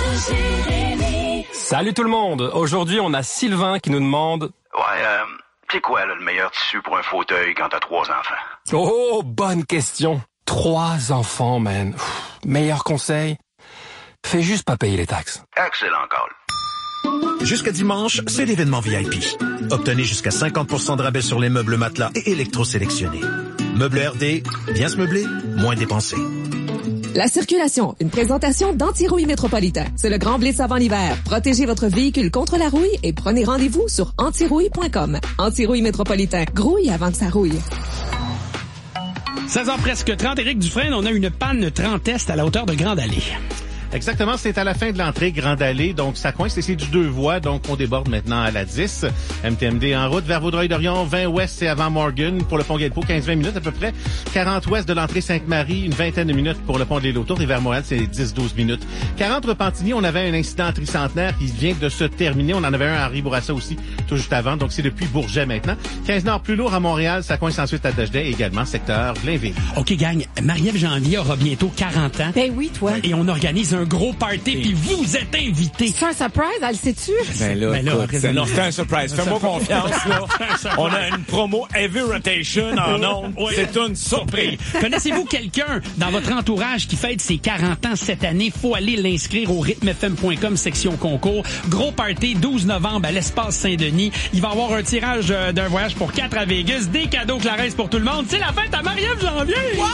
des conseils de Jérémy. Salut tout le monde! Aujourd'hui, on a Sylvain qui nous demande... Ouais, euh, C'est quoi, là, le meilleur tissu pour un fauteuil quand t'as trois enfants? Oh, bonne question. Trois enfants, man. Pff, meilleur conseil, fais juste pas payer les taxes. Excellent call. Jusqu'à dimanche, c'est l'événement V I P. Obtenez jusqu'à cinquante pour cent de rabais sur les meubles matelas et électrosélectionnés. Meubles R D, bien se meubler, moins dépenser. La circulation, une présentation d'Antirouille Métropolitain. C'est le grand blitz avant l'hiver. Protégez votre véhicule contre la rouille et prenez rendez-vous sur antirouille point com. Antirouille Métropolitain, grouille avant que ça rouille. seize heures presque trente, Éric Dufresne, on a une panne trente Est à la hauteur de Grande Allée. Exactement, c'est à la fin de l'entrée Grande Allée, donc ça coince et c'est du deux voies, donc on déborde maintenant à la dix. M T M D en route vers Vaudreuil-Dorion, vingt ouest, c'est avant Morgan pour le pont Guelpot, quinze à vingt minutes à peu près. quarante ouest de l'entrée Sainte-Marie, une vingtaine de minutes pour le pont de l'île autour et vers Montréal, c'est dix à douze minutes. quarante Repentigny, on avait un incident tricentenaire qui vient de se terminer. On en avait un à Henri-Bourassa aussi, tout juste avant, donc c'est depuis Bourget maintenant. quinze nord plus lourd à Montréal, ça coince ensuite à Dodgeday, également secteur Blainville. OK, gang, Marie-Ève Janvier aura bientôt quarante ans. Ben oui, toi. Et on organise un gros party, puis vous êtes invités. C'est un surprise, elle le sais-tu? Ben là, Ben là, écoute, c'est, non, c'est un surprise. Fais-moi confiance, là. On a une promo Heavy Rotation en ondes. Oui. C'est une surprise. Connaissez-vous quelqu'un dans votre entourage qui fête ses quarante ans cette année? Faut aller l'inscrire au rythme f m point com, section concours. Gros party, douze novembre à l'Espace Saint-Denis. Il va y avoir un tirage euh, d'un voyage pour quatre à Vegas, des cadeaux Clarence pour tout le monde. C'est la fête à Marie-Ève Janvier! Wow!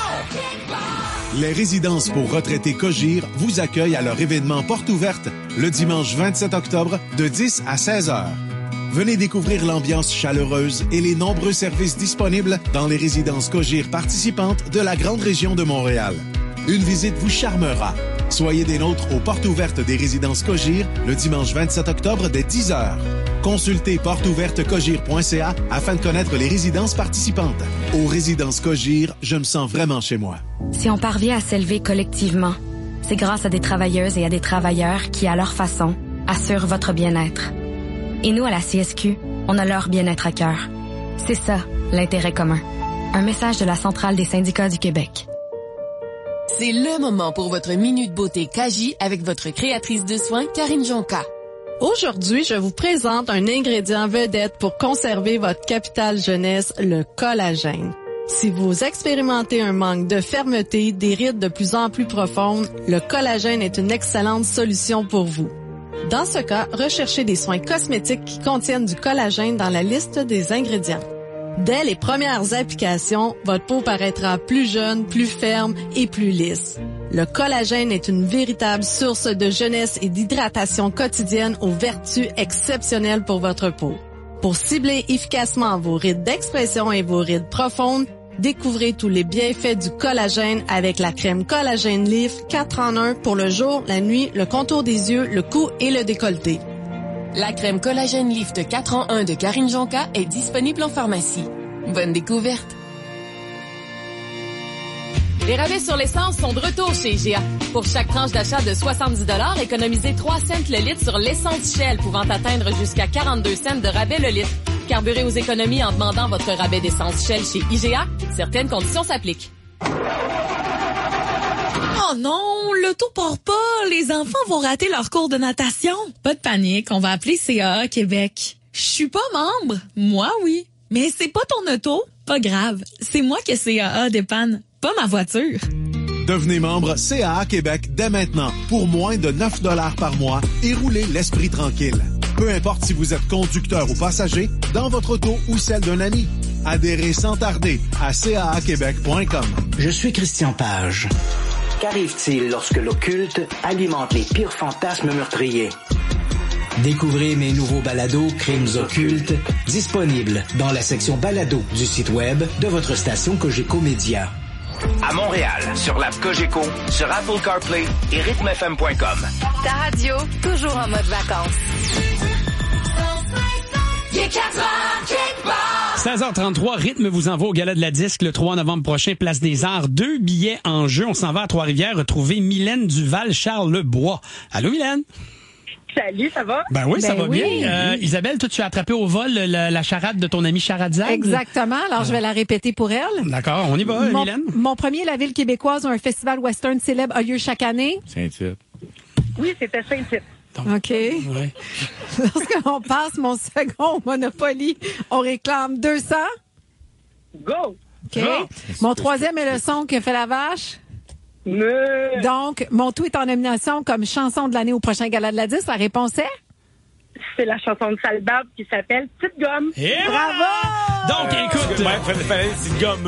Les résidences pour retraités Cogir vous accueillent à leur événement porte ouverte le dimanche vingt-sept octobre de dix à seize heures. Venez découvrir l'ambiance chaleureuse et les nombreux services disponibles dans les résidences Cogir participantes de la grande région de Montréal. Une visite vous charmera. Soyez des nôtres aux portes ouvertes des résidences Cogir le dimanche vingt-sept octobre dès dix heures. Consultez porte ouverte cogir point c a afin de connaître les résidences participantes. Aux résidences Cogir, je me sens vraiment chez moi. Si on parvient à s'élever collectivement, c'est grâce à des travailleuses et à des travailleurs qui, à leur façon, assurent votre bien-être. Et nous, à la C S Q, on a leur bien-être à cœur. C'est ça, l'intérêt commun. Un message de la Centrale des syndicats du Québec. C'est le moment pour votre minute beauté Kaji avec votre créatrice de soins, Karine Jonca. Aujourd'hui, je vous présente un ingrédient vedette pour conserver votre capital jeunesse, le collagène. Si vous expérimentez un manque de fermeté, des rides de plus en plus profondes, le collagène est une excellente solution pour vous. Dans ce cas, recherchez des soins cosmétiques qui contiennent du collagène dans la liste des ingrédients. Dès les premières applications, votre peau paraîtra plus jeune, plus ferme et plus lisse. Le collagène est une véritable source de jeunesse et d'hydratation quotidienne aux vertus exceptionnelles pour votre peau. Pour cibler efficacement vos rides d'expression et vos rides profondes, découvrez tous les bienfaits du collagène avec la crème Collagène Lift quatre en un pour le jour, la nuit, le contour des yeux, le cou et le décolleté. La crème Collagène Lift quatre en un de Karine Jonca est disponible en pharmacie. Bonne découverte! Les rabais sur l'essence sont de retour chez I G A. Pour chaque tranche d'achat de soixante-dix dollars, économisez trois cents le litre sur l'essence Shell, pouvant atteindre jusqu'à quarante-deux cents de rabais le litre. Carburez aux économies en demandant votre rabais d'essence Shell chez I G A. Certaines conditions s'appliquent. Oh non, l'auto part pas. Les enfants vont rater leur cours de natation. Pas de panique, on va appeler C A A Québec. Je suis pas membre. Moi, oui. Mais c'est pas ton auto. Pas grave. C'est moi que C A A dépanne, pas ma voiture. Devenez membre C A A Québec dès maintenant pour moins de neuf dollars par mois et roulez l'esprit tranquille. Peu importe si vous êtes conducteur ou passager, dans votre auto ou celle d'un ami. Adhérez sans tarder à c a a québec point com. Je suis Christian Page. Qu'arrive-t-il lorsque l'occulte alimente les pires fantasmes meurtriers? Découvrez mes nouveaux balados Crimes occultes, disponibles dans la section balado du site web de votre station Cogeco Média. À Montréal, sur l'app Cogeco, sur Apple CarPlay et rythme f m point com. Ta radio, toujours en mode vacances. seize heures trente-trois, Rythme vous envoie au Gala de la Disque le trois novembre prochain, Place des Arts. Deux billets en jeu. On s'en va à Trois-Rivières retrouver Mylène Duval-Charles-Lebois. Allô, Mylène? Salut, ça va? Ben oui, ça Ben va oui. bien. Euh, Isabelle, toi, tu as attrapé au vol la, la charade de ton ami Charazade. Exactement. Alors, je vais la répéter pour elle. D'accord, on y va, mon, Mylène. Mon premier, la ville québécoise, un festival western célèbre a lieu chaque année. Saint-Tite. Oui, c'était Saint-Tite. Donc, OK. Ouais. Lorsqu'on passe mon second au Monopoly, on réclame deux cents. Go! OK. Oh. Mon troisième est le son que fait la vache. Mais... Donc, mon tout est en nomination comme chanson de l'année au prochain Gala de la dix. La réponse est? C'est la chanson de Salbab qui s'appelle Petite Gomme. Et Bravo! Voilà! Donc, euh, écoute... Il fallait, fallait une petite gomme.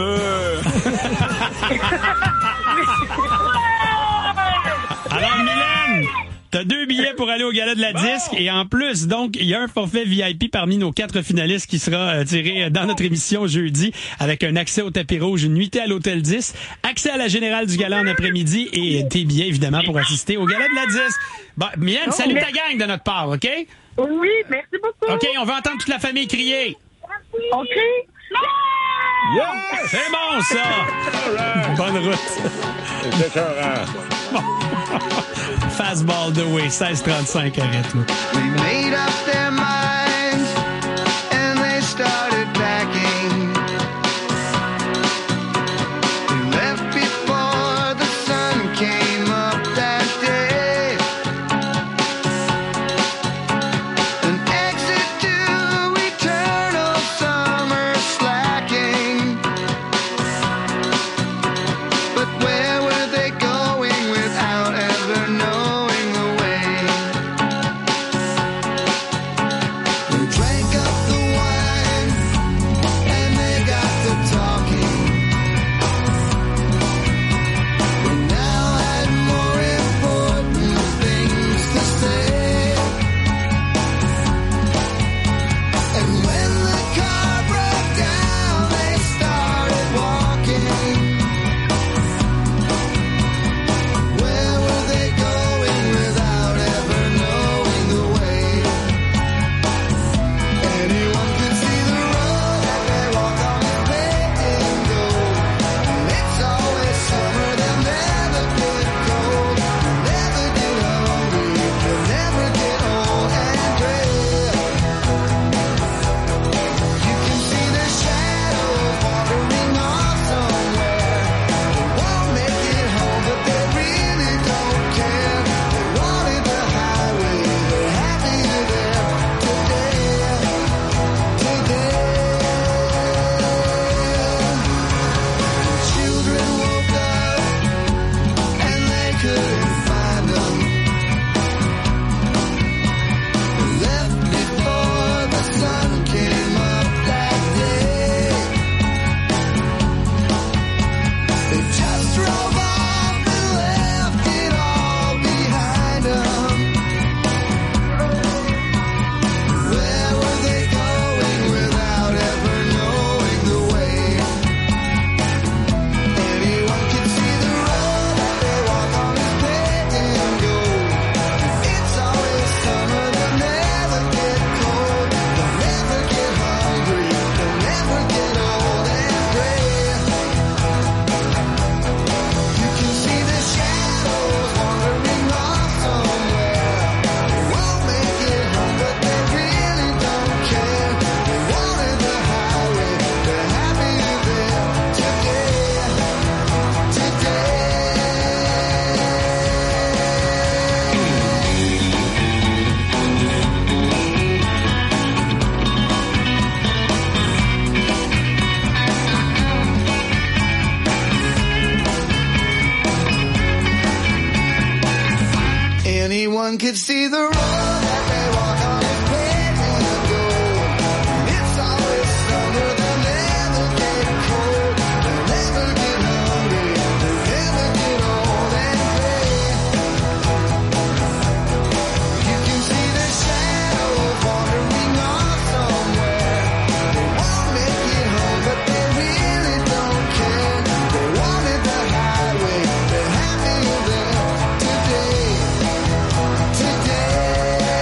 Alors, Mylène, t'as deux billets pour aller au Gala de la Disque. Et en plus, donc, il y a un forfait V I P parmi nos quatre finalistes qui sera euh, tiré dans notre émission jeudi avec un accès au tapis rouge, une nuitée à l'Hôtel dix, accès à la Générale du Gala en après-midi et tes billets, évidemment, pour assister au Gala de la Disque. Bon, Mylène, salut ta gang de notre part, OK? Oui, merci beaucoup. OK, on va entendre toute la famille crier. On crie. Yeah! C'est bon, ça! Right. Bonne route. C'est écœurant. Fastball the way, seize trente-cinq, arrête, là. They made up their minds and they started packing. They left before the sun came up that day. An exit to eternal summer slacking. But where were they going without ever knowing the way? They drank up the wine and they got to talking. They now had more important things to say. And when the car broke down, they started walking. Where were they going without ever knowing the way? Anyone could see the road that they walk on is paved in gold. And it's always summer, they'll never get cold. They'll never get hungry, they'll never get old and gray. You can see their shadows wandering off somewhere. They won't make it home, but they really don't care. They wanted the highway, they're happier there today. Today. Children woke up and they couldn't find them. Left before the sun came up that day. They just drove off and left it all behind them. Where were they going without ever knowing the way? Anyone can see the road that they walk on is paved in gold. It's always summer, they'll never get cold. They'll never get hungry, they'll never get old and gray. You can see the shadows wandering off somewhere. They won't make it home, but they really don't care. They wanted the highway, they're happier there today. Today. Anyone could see the road that they walk on is paved in gold. It's always summer, they'll never get cold. They'll never get hungry, they'll never get old and gray. You can see the shadows wandering off somewhere. They won't make it home, but they really don't care. They wanted the highway, they're happier there today. Today.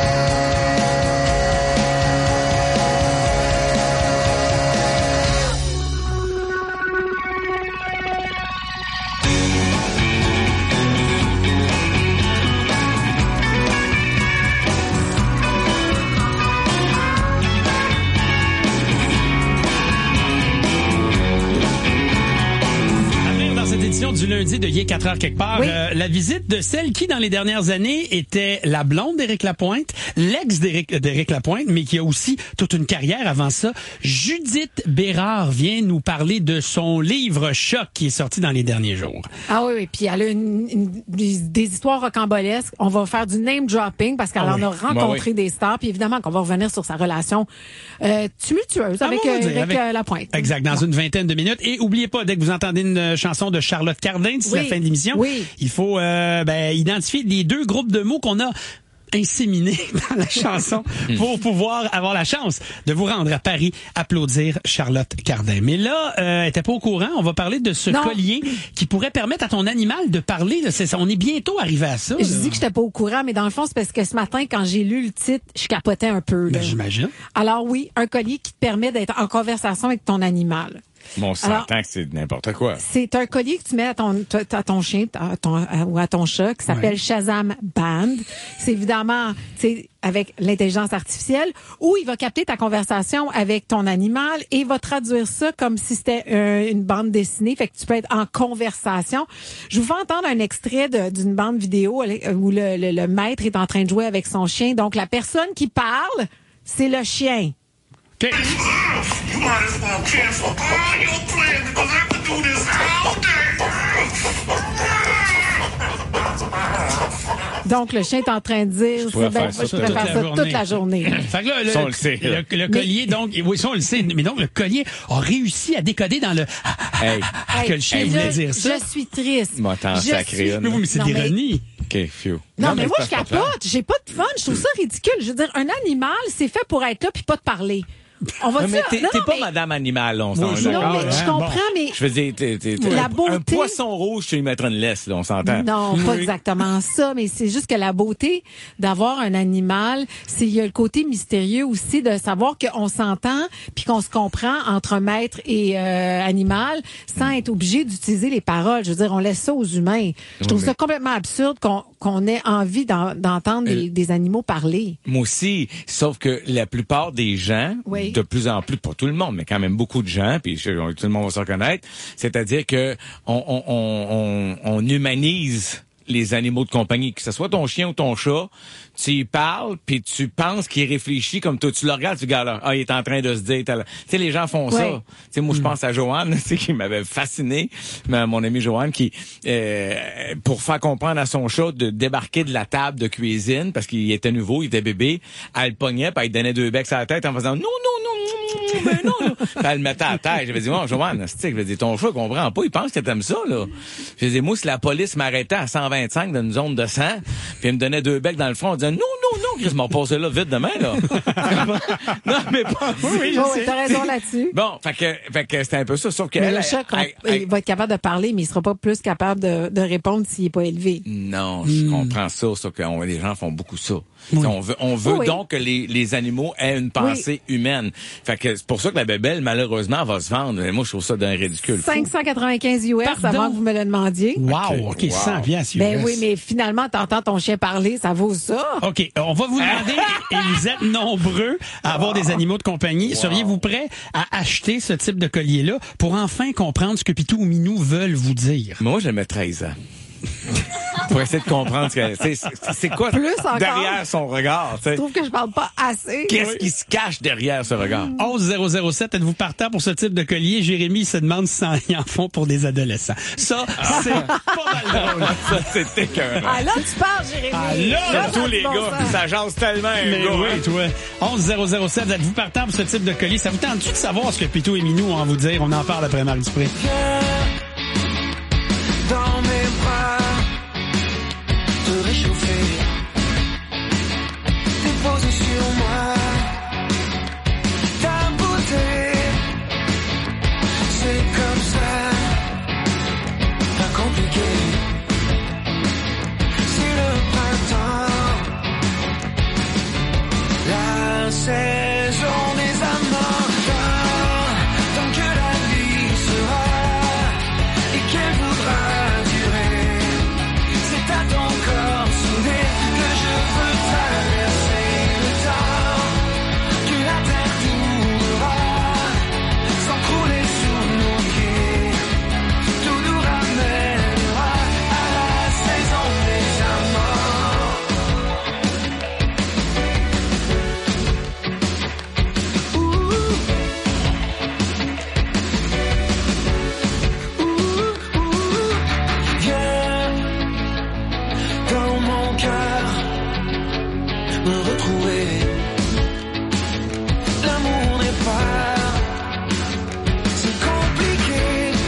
du lundi de Y quatre heures quelque part. Oui. Euh, la visite de celle qui, dans les dernières années, était la blonde d'Éric Lapointe, l'ex d'Éric, d'Éric Lapointe, mais qui a aussi toute une carrière avant ça. Judith Bérard vient nous parler de son livre Choc qui est sorti dans les derniers jours. Ah oui, oui. Puis elle a une, une- des, des histoires rocambolesques. On va faire du name dropping parce qu'elle Ah en oui. a rencontré Ben oui. des stars. Puis évidemment qu'on va revenir sur sa relation euh, tumultueuse Ah, avec on va euh, dire, Éric avec- euh, Lapointe. Exact, dans une vingtaine de minutes. Et oubliez pas, dès que vous entendez une euh, chanson de Charlotte Cardin d'ici Oui. la fin de l'émission, Oui. il faut euh, ben, identifier les deux groupes de mots qu'on a inséminés dans la chanson pour pouvoir avoir la chance de vous rendre à Paris applaudir Charlotte Cardin. Mais là, euh, elle était pas au courant. On va parler de ce Non. collier qui pourrait permettre à ton animal de parler. Là. C'est ça. On est bientôt arrivé à ça. Je là. dis que j'étais pas au courant, mais dans le fond, c'est parce que ce matin, quand j'ai lu le titre, je capotais un peu. Là. Ben, j'imagine. Alors oui, un collier qui te permet d'être en conversation avec ton animal. Bon, on s'entend Alors- que c'est n'importe quoi. C'est un collier que tu mets à ton, à ton chien à ton, à- ou à ton chat qui s'appelle Ouais. Shazam Band. C'est évidemment, tu sais, avec l'intelligence artificielle où il va capter ta conversation avec ton animal et il va traduire ça comme si c'était euh, une bande dessinée. Fait que tu peux être en conversation. Je vous fais entendre un extrait de- d'une bande vidéo euh, où le, le, le maître est en train de jouer avec son chien. Donc, la personne qui parle, c'est le chien. You might as well cancel all your plans because I have to do this all day. Donc, le chien est en train de dire, pourrais c'est ben, faire ça je pourrais toute faire la ça journée. toute la journée. Fait que là, le, Ça, on le sait, là. le- le collier, donc, oui, ça, on le sait, mais donc, le collier a réussi à décoder dans le, Hey. que le chien Hey, voulait je- dire ça. Je suis triste. Moi, t'en Je sacré suis- une. Mais oui, mais c'est Non, de mais- l'ironie. OK, phew. Non, mais moi, je c'est pas clair. capote. J'ai pas de fun. Je trouve ça ridicule. Je veux dire, un animal, c'est fait pour être là puis pas te parler. On va Ouais, mais dire. t'es non, t'es non, pas mais- Madame Animal, on Oui, s'entend. je- Non, d'accord, mais je hein, comprends, bon. mais. Je veux dire, t'es, t'es, t'es- La un, beauté- un poisson rouge, tu lui mettrais une laisse, là, on s'entend. Non, pas Oui. exactement ça, mais c'est juste que la beauté d'avoir un animal, c'est il y a le côté mystérieux aussi de savoir qu'on s'entend puis qu'on se comprend entre maître et euh, animal sans être obligé d'utiliser les paroles. Je veux dire, on laisse ça aux humains. Je trouve mais- ça complètement absurde qu'on qu'on ait envie d'en- d'entendre des, des animaux parler. Moi aussi, sauf que la plupart des gens, Oui. de plus en plus, pas tout le monde, mais quand même beaucoup de gens, puis je- tout le monde va se reconnaître, c'est-à-dire que on, on, on, on, on humanise les animaux de compagnie, que ce soit ton chien ou ton chat, tu y parles, puis tu penses qu'il réfléchit comme toi. Tu le regardes, tu regardes, ah, il est en train de se dire... tel- Tu sais, les gens font Ouais. ça. Tu sais, moi, je pense à Joanne, tu sais, qui m'avait fasciné, ma- mon ami Joanne, qui, euh, pour faire comprendre à son chat de débarquer de la table de cuisine, parce qu'il était nouveau, il était bébé, elle le pognait, puis elle lui donnait deux becs à la tête en faisant « Non, non, non, ben non, non. » Puis elle le mettait à la tête. J'avais dit « Oh, Joanne, c'est je vais dire, ton chat comprend pas, il pense que t'aimes ça, là. » Je disais, moi, si la police m'arrêtait à cent vingt-cinq dans une zone de sang, puis elle me donnait deux becs dans le front, on disait « Non, non, non, Chris, m'en passé là vite demain, là. » Non, mais pas... Oui, oui, t'as raison là-dessus. Bon, fait que, fait que c'était un peu ça, sauf que... Mais elle, le chat, elle- elle- il va être capable de parler, mais il sera pas plus capable de, de répondre s'il est pas élevé. Non, je comprends ça, sauf que on- les gens font beaucoup ça. On veut, on veut Oui, oui. donc que les, les animaux aient une pensée humaine. Fait que c'est pour ça que la bébelle, malheureusement, va se vendre. Et moi, je trouve ça d'un ridicule. fou. cinq cent quatre-vingt-quinze U S Pardon? avant que vous me le demandiez. Wow, OK, Wow. cent piastres U S. Ben oui, mais finalement, t'entends ton chien parler, ça vaut ça. OK, on va vous demander, et vous êtes nombreux à avoir des animaux de compagnie. Seriez-vous prêts à acheter ce type de collier-là pour enfin comprendre ce que Pitou ou Minou veulent vous dire? Moi, je mets treize ans. Pour essayer de comprendre ce que c'est. C'est- C'est quoi Plus encore. derrière son regard, tu Je sais? trouve que je parle pas assez. Qu'est-ce qui se cache derrière ce regard? onze zéro zéro sept, êtes-vous partant pour ce type de collier? Jérémy se demande si ils en font pour des adolescents. Ça, c'est pas mal drôle. Ça, c'est écœurant. Ah là, tu parles, Jérémy. Ah, là, ça Surtout a les du bon gars, sens. ça jase tellement un Mais gars. oui, hein. toi. onze zéro zéro sept, êtes-vous partant pour ce type de collier? Ça vous tente-tu de savoir ce que Pitou et Minou ont à vous dire? On en parle après Marie Dupré. Dans mes bras, te réchauffer, déposer sur moi ta beauté. C'est comme ça, pas compliqué. C'est le printemps, la saison des amants. Tant que la vie sera me retrouver. L'amour n'est pas si compliqué,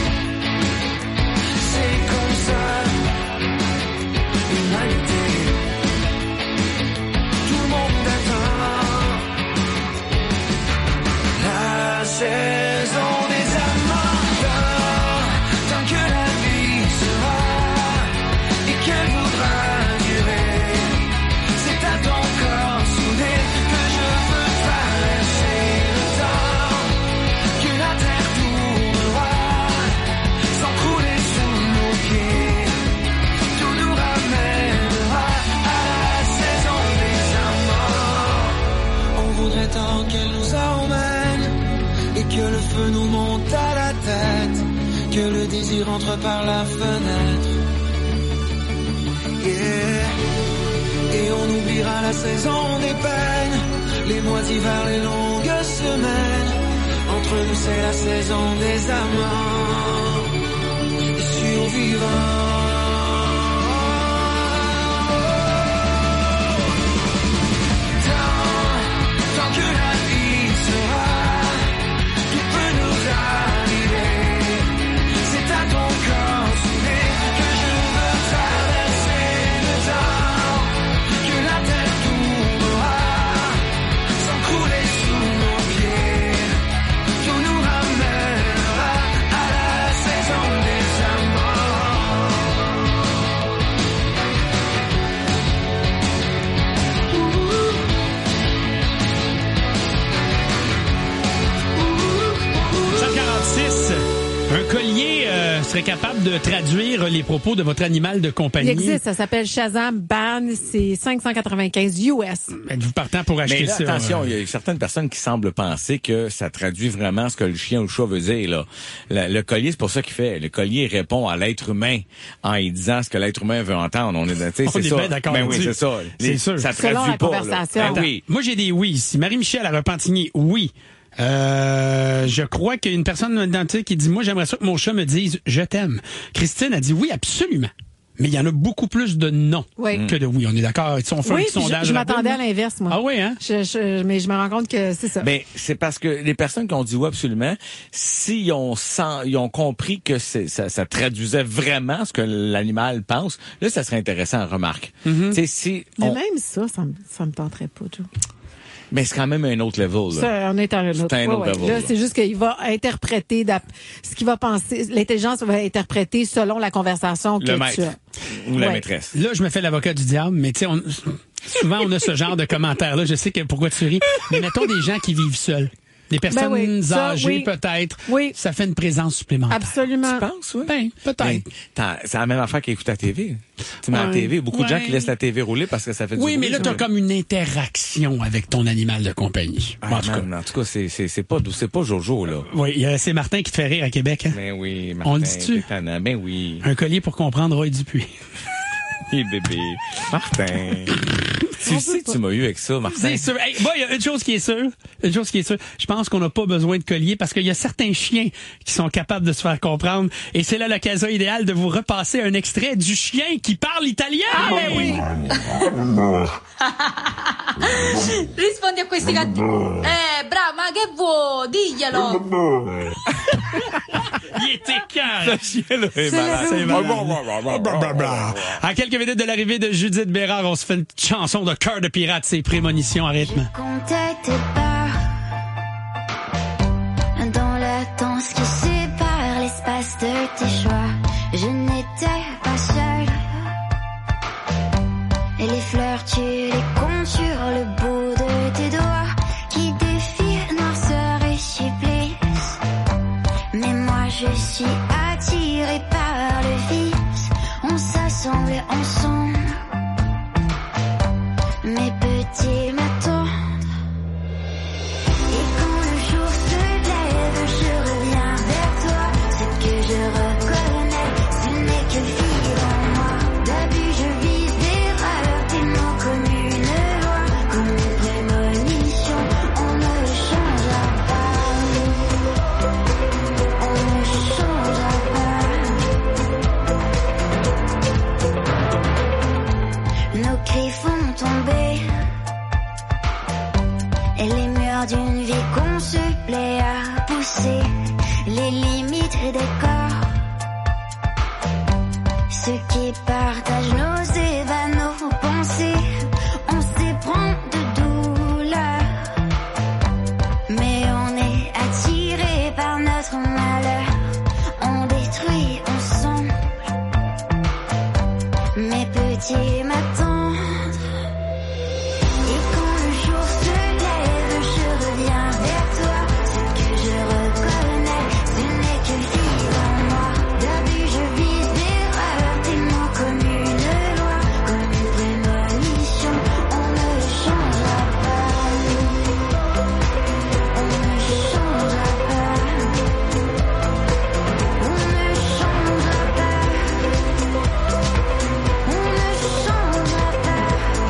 c'est comme ça, humanité. Tout le monde attend la saison des amants, tant que la vie sera et qu'elle voudra durer. C'est à ton corps soudé que je veux traverser le temps, que la terre tournera sans crouler sous nos pieds. Tout nous ramènera à la saison des amants. On voudrait tant qu'elle nous emmène et que le feu nous monte à la tête, que le désir entre par la fenêtre. Yeah. Et on oubliera la saison des peines, les mois d'hiver, les longues semaines. Entre nous c'est la saison des amants, des survivants. Tant, tant que la vie sera, tout peut nous arriver. C'est à ton corps soudé que je veux traverser le temps, que la terre tournera sans crouler sous nos pieds. Tout nous ramènera à la saison des amants. cent quarante-six, un collier euh, serait capable de traduire les propos de votre animal de compagnie. Il existe, ça s'appelle Shazam Ban, c'est cinq cent quatre-vingt-quinze U S. Êtes-vous partant pour acheter Mais là, ça? attention, euh, il y a certaines personnes qui semblent penser que ça traduit vraiment ce que le chien ou le chat veut dire. Là. Le, le collier, c'est pour ça qu'il fait. Le collier répond à l'être humain en y disant ce que l'être humain veut entendre. On est, tu sais, On c'est est ça. bien d'accord Ben oui, là-dessus. c'est ça. C'est Les- sûr. Ça Selon traduit la pas. conversation. Là. Ben Attends, oui. Moi, j'ai des oui ici. Marie-Michel à Repentigny, oui. Euh, je crois qu'il y a une personne dans le qui dit, moi, j'aimerais ça que mon chat me dise « je t'aime ». Christine a dit oui, absolument. Mais il y en a beaucoup plus de non Oui. que de oui. On est d'accord? On fait Oui, un puis sondage je, je m'attendais à rapide, là? l'inverse, moi. Ah oui, hein? Je, je- mais je me rends compte que c'est ça. Ben, c'est parce que les personnes qui ont dit oui absolument, s'ils ont, sent- ils ont compris que c'est, ça, ça traduisait vraiment ce que l'animal pense, là, ça serait intéressant, remarque. Mm-hmm. Tu sais, si mais on- même ça, ça me, ça me tenterait pas, tout. mais c'est quand même un autre level. Là. Ça, on est à un autre. C'est un Ouais, autre ouais. level, Là, là. c'est juste qu'il va interpréter d'ap- ce qu'il va penser. L'intelligence va interpréter selon la conversation que Le tu maître as. ou la Ouais. maîtresse. Là, je me fais l'avocat du diable, mais tu sais, on- souvent, on a ce genre de commentaires-là. Je sais que pourquoi tu ris, mais mettons des gens qui vivent seuls. Des personnes Ben oui, ça, âgées, oui. peut-être. Oui. Ça fait une présence supplémentaire. Absolument. Tu penses, oui? Ben, peut-être. Ben, t'as- c'est la même affaire qu'écouter la T V. Tu mets la Ouais. T V, beaucoup de gens Ouais. qui laissent la T V rouler parce que ça fait du Oui, bruit. mais là, ça. tu as comme une interaction avec ton animal de compagnie. Ah, en tout cas. man, en tout cas, c'est, c'est, c'est pas, c'est pas Jojo, là. Oui, il y a- c'est Martin qui te fait rire à Québec. Hein? Ben oui, Martin. On le dit-tu? t'es tannant. Ben oui. Un collier pour comprendre Roy Dupuis. Hé, bébé. Martin. tu sais que tu m'as eu avec ça, Martin. C'est sûr. Hey, moi, il y a une chose qui est sûre. Une chose qui est sûre. Je pense qu'on n'a pas besoin de collier parce qu'il y a certains chiens qui sont capables de se faire comprendre. Et c'est là l'occasion idéale de vous repasser un extrait du chien qui parle italien. Ah, ben oui. Rispondi a questi gatti. Eh, bravo, ma che vuoi? Diglielo. Il était calme. Le chien, là, est C'est malade. c'est Bon, malade. bon, bon, bon, bon, Blah, blah, blah. À quelques minutes de l'arrivée de Judith Bérard, on se fait une chanson de Cœur de pirate, c'est Prémonition à rythme. Comptais tes pas dans la danse qui sépare l'espace de tes choix. Je n'étais pas seule. Et les fleurs, tu les comptes sur le bout de tes doigts qui défient noirceur et supplice. Mais moi, je suis attirée par le vice. On s'assemble ensemble. Mes petits m'attendent. Et quand le jour se lève, je reviens vers toi. Ce que je reconnais, ce n'est que vivre en moi. D'abus, je vis d'erreurs, tes mots comme une loi, comme une prémonition. On ne changera pas. On ne changera pas. Nos cris font tomber Et les murs d'une vie qu'on se plaît à pousser les limites des corps. Ceux qui partagent nos ébats, nos pensées, on s'éprend de douleur. Mais on est attiré par notre malheur. On détruit, on sombre. Mes petits m'attendent. Et quand le jour se lève, je reviens vers toi. Ce que je reconnais, ce n'est que vivre en moi. D'abus, je vise d'erreur, tes mots comme une loi, comme une prémonition. On ne changera pas. On ne changera pas. On ne changera pas. On ne changera pas.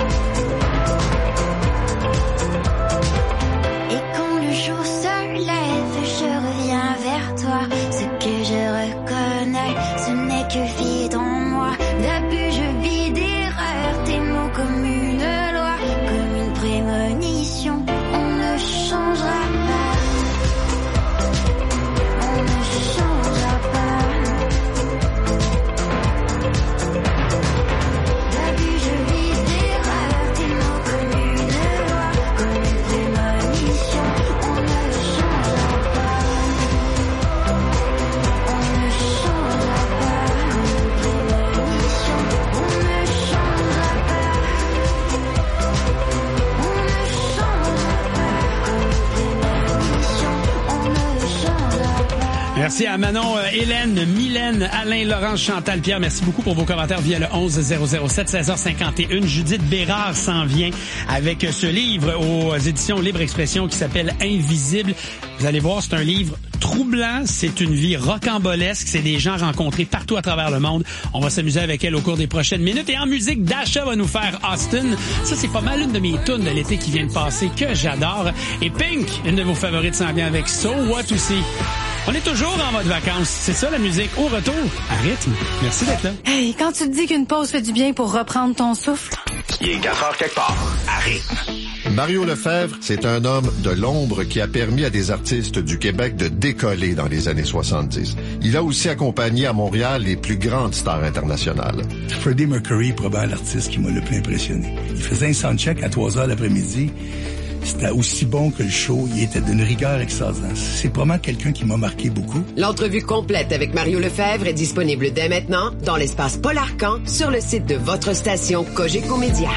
Et quand le jour se lève, je reviens vers toi. Ce que je reconnais, ce n'est que vide en moi. D'abus, je vis d'erreur, tes mots comme une loi, comme une prémonition. On ne changera pas. On ne changera pas. D'abus, je vis d'erreur, tes mots comme une loi, comme une prémonition. On ne changera pas. On ne changera pas. Une prémonition. On ne changera pas. On ne changera pas. Une prémonition. On ne changera pas. Merci à Manon, euh, Hélène, Mylène, Alain, Laurence, Chantal, Pierre. Merci beaucoup pour vos commentaires via le onze zéro zéro sept, seize heures cinquante et une. Judith Bérard s'en vient avec ce livre aux éditions Libre Expression qui s'appelle Invisible. Vous allez voir, c'est un livre troublant. C'est une vie rocambolesque. C'est des gens rencontrés partout à travers le monde. On va s'amuser avec elle au cours des prochaines minutes. Et en musique, Dasha va nous faire Austin. Ça, c'est pas mal une de mes tunes de l'été qui vient de passer que j'adore. Et Pink, une de vos favorites, s'en vient avec So What aussi. On est toujours en mode vacances. C'est ça la musique. Au retour, à rythme. Merci d'être là. Hey, quand tu te dis qu'une pause fait du bien pour reprendre ton souffle. Il est quatre heures quelque part, à rythme. Mario Lefebvre, c'est un homme de l'ombre qui a permis à des artistes du Québec de décoller dans les années soixante-dix. Il a aussi accompagné à Montréal les plus grandes stars internationales. Freddie Mercury est probablement l'artiste qui m'a le plus impressionné. Il faisait un soundcheck à trois heures l'après-midi. C'était aussi bon que le show. Il était d'une rigueur extraordinaire. C'est probablement quelqu'un qui m'a marqué beaucoup. L'entrevue complète avec Mario Lefebvre est disponible dès maintenant dans l'espace Paul Arcan sur le site de votre station Cogeco Média.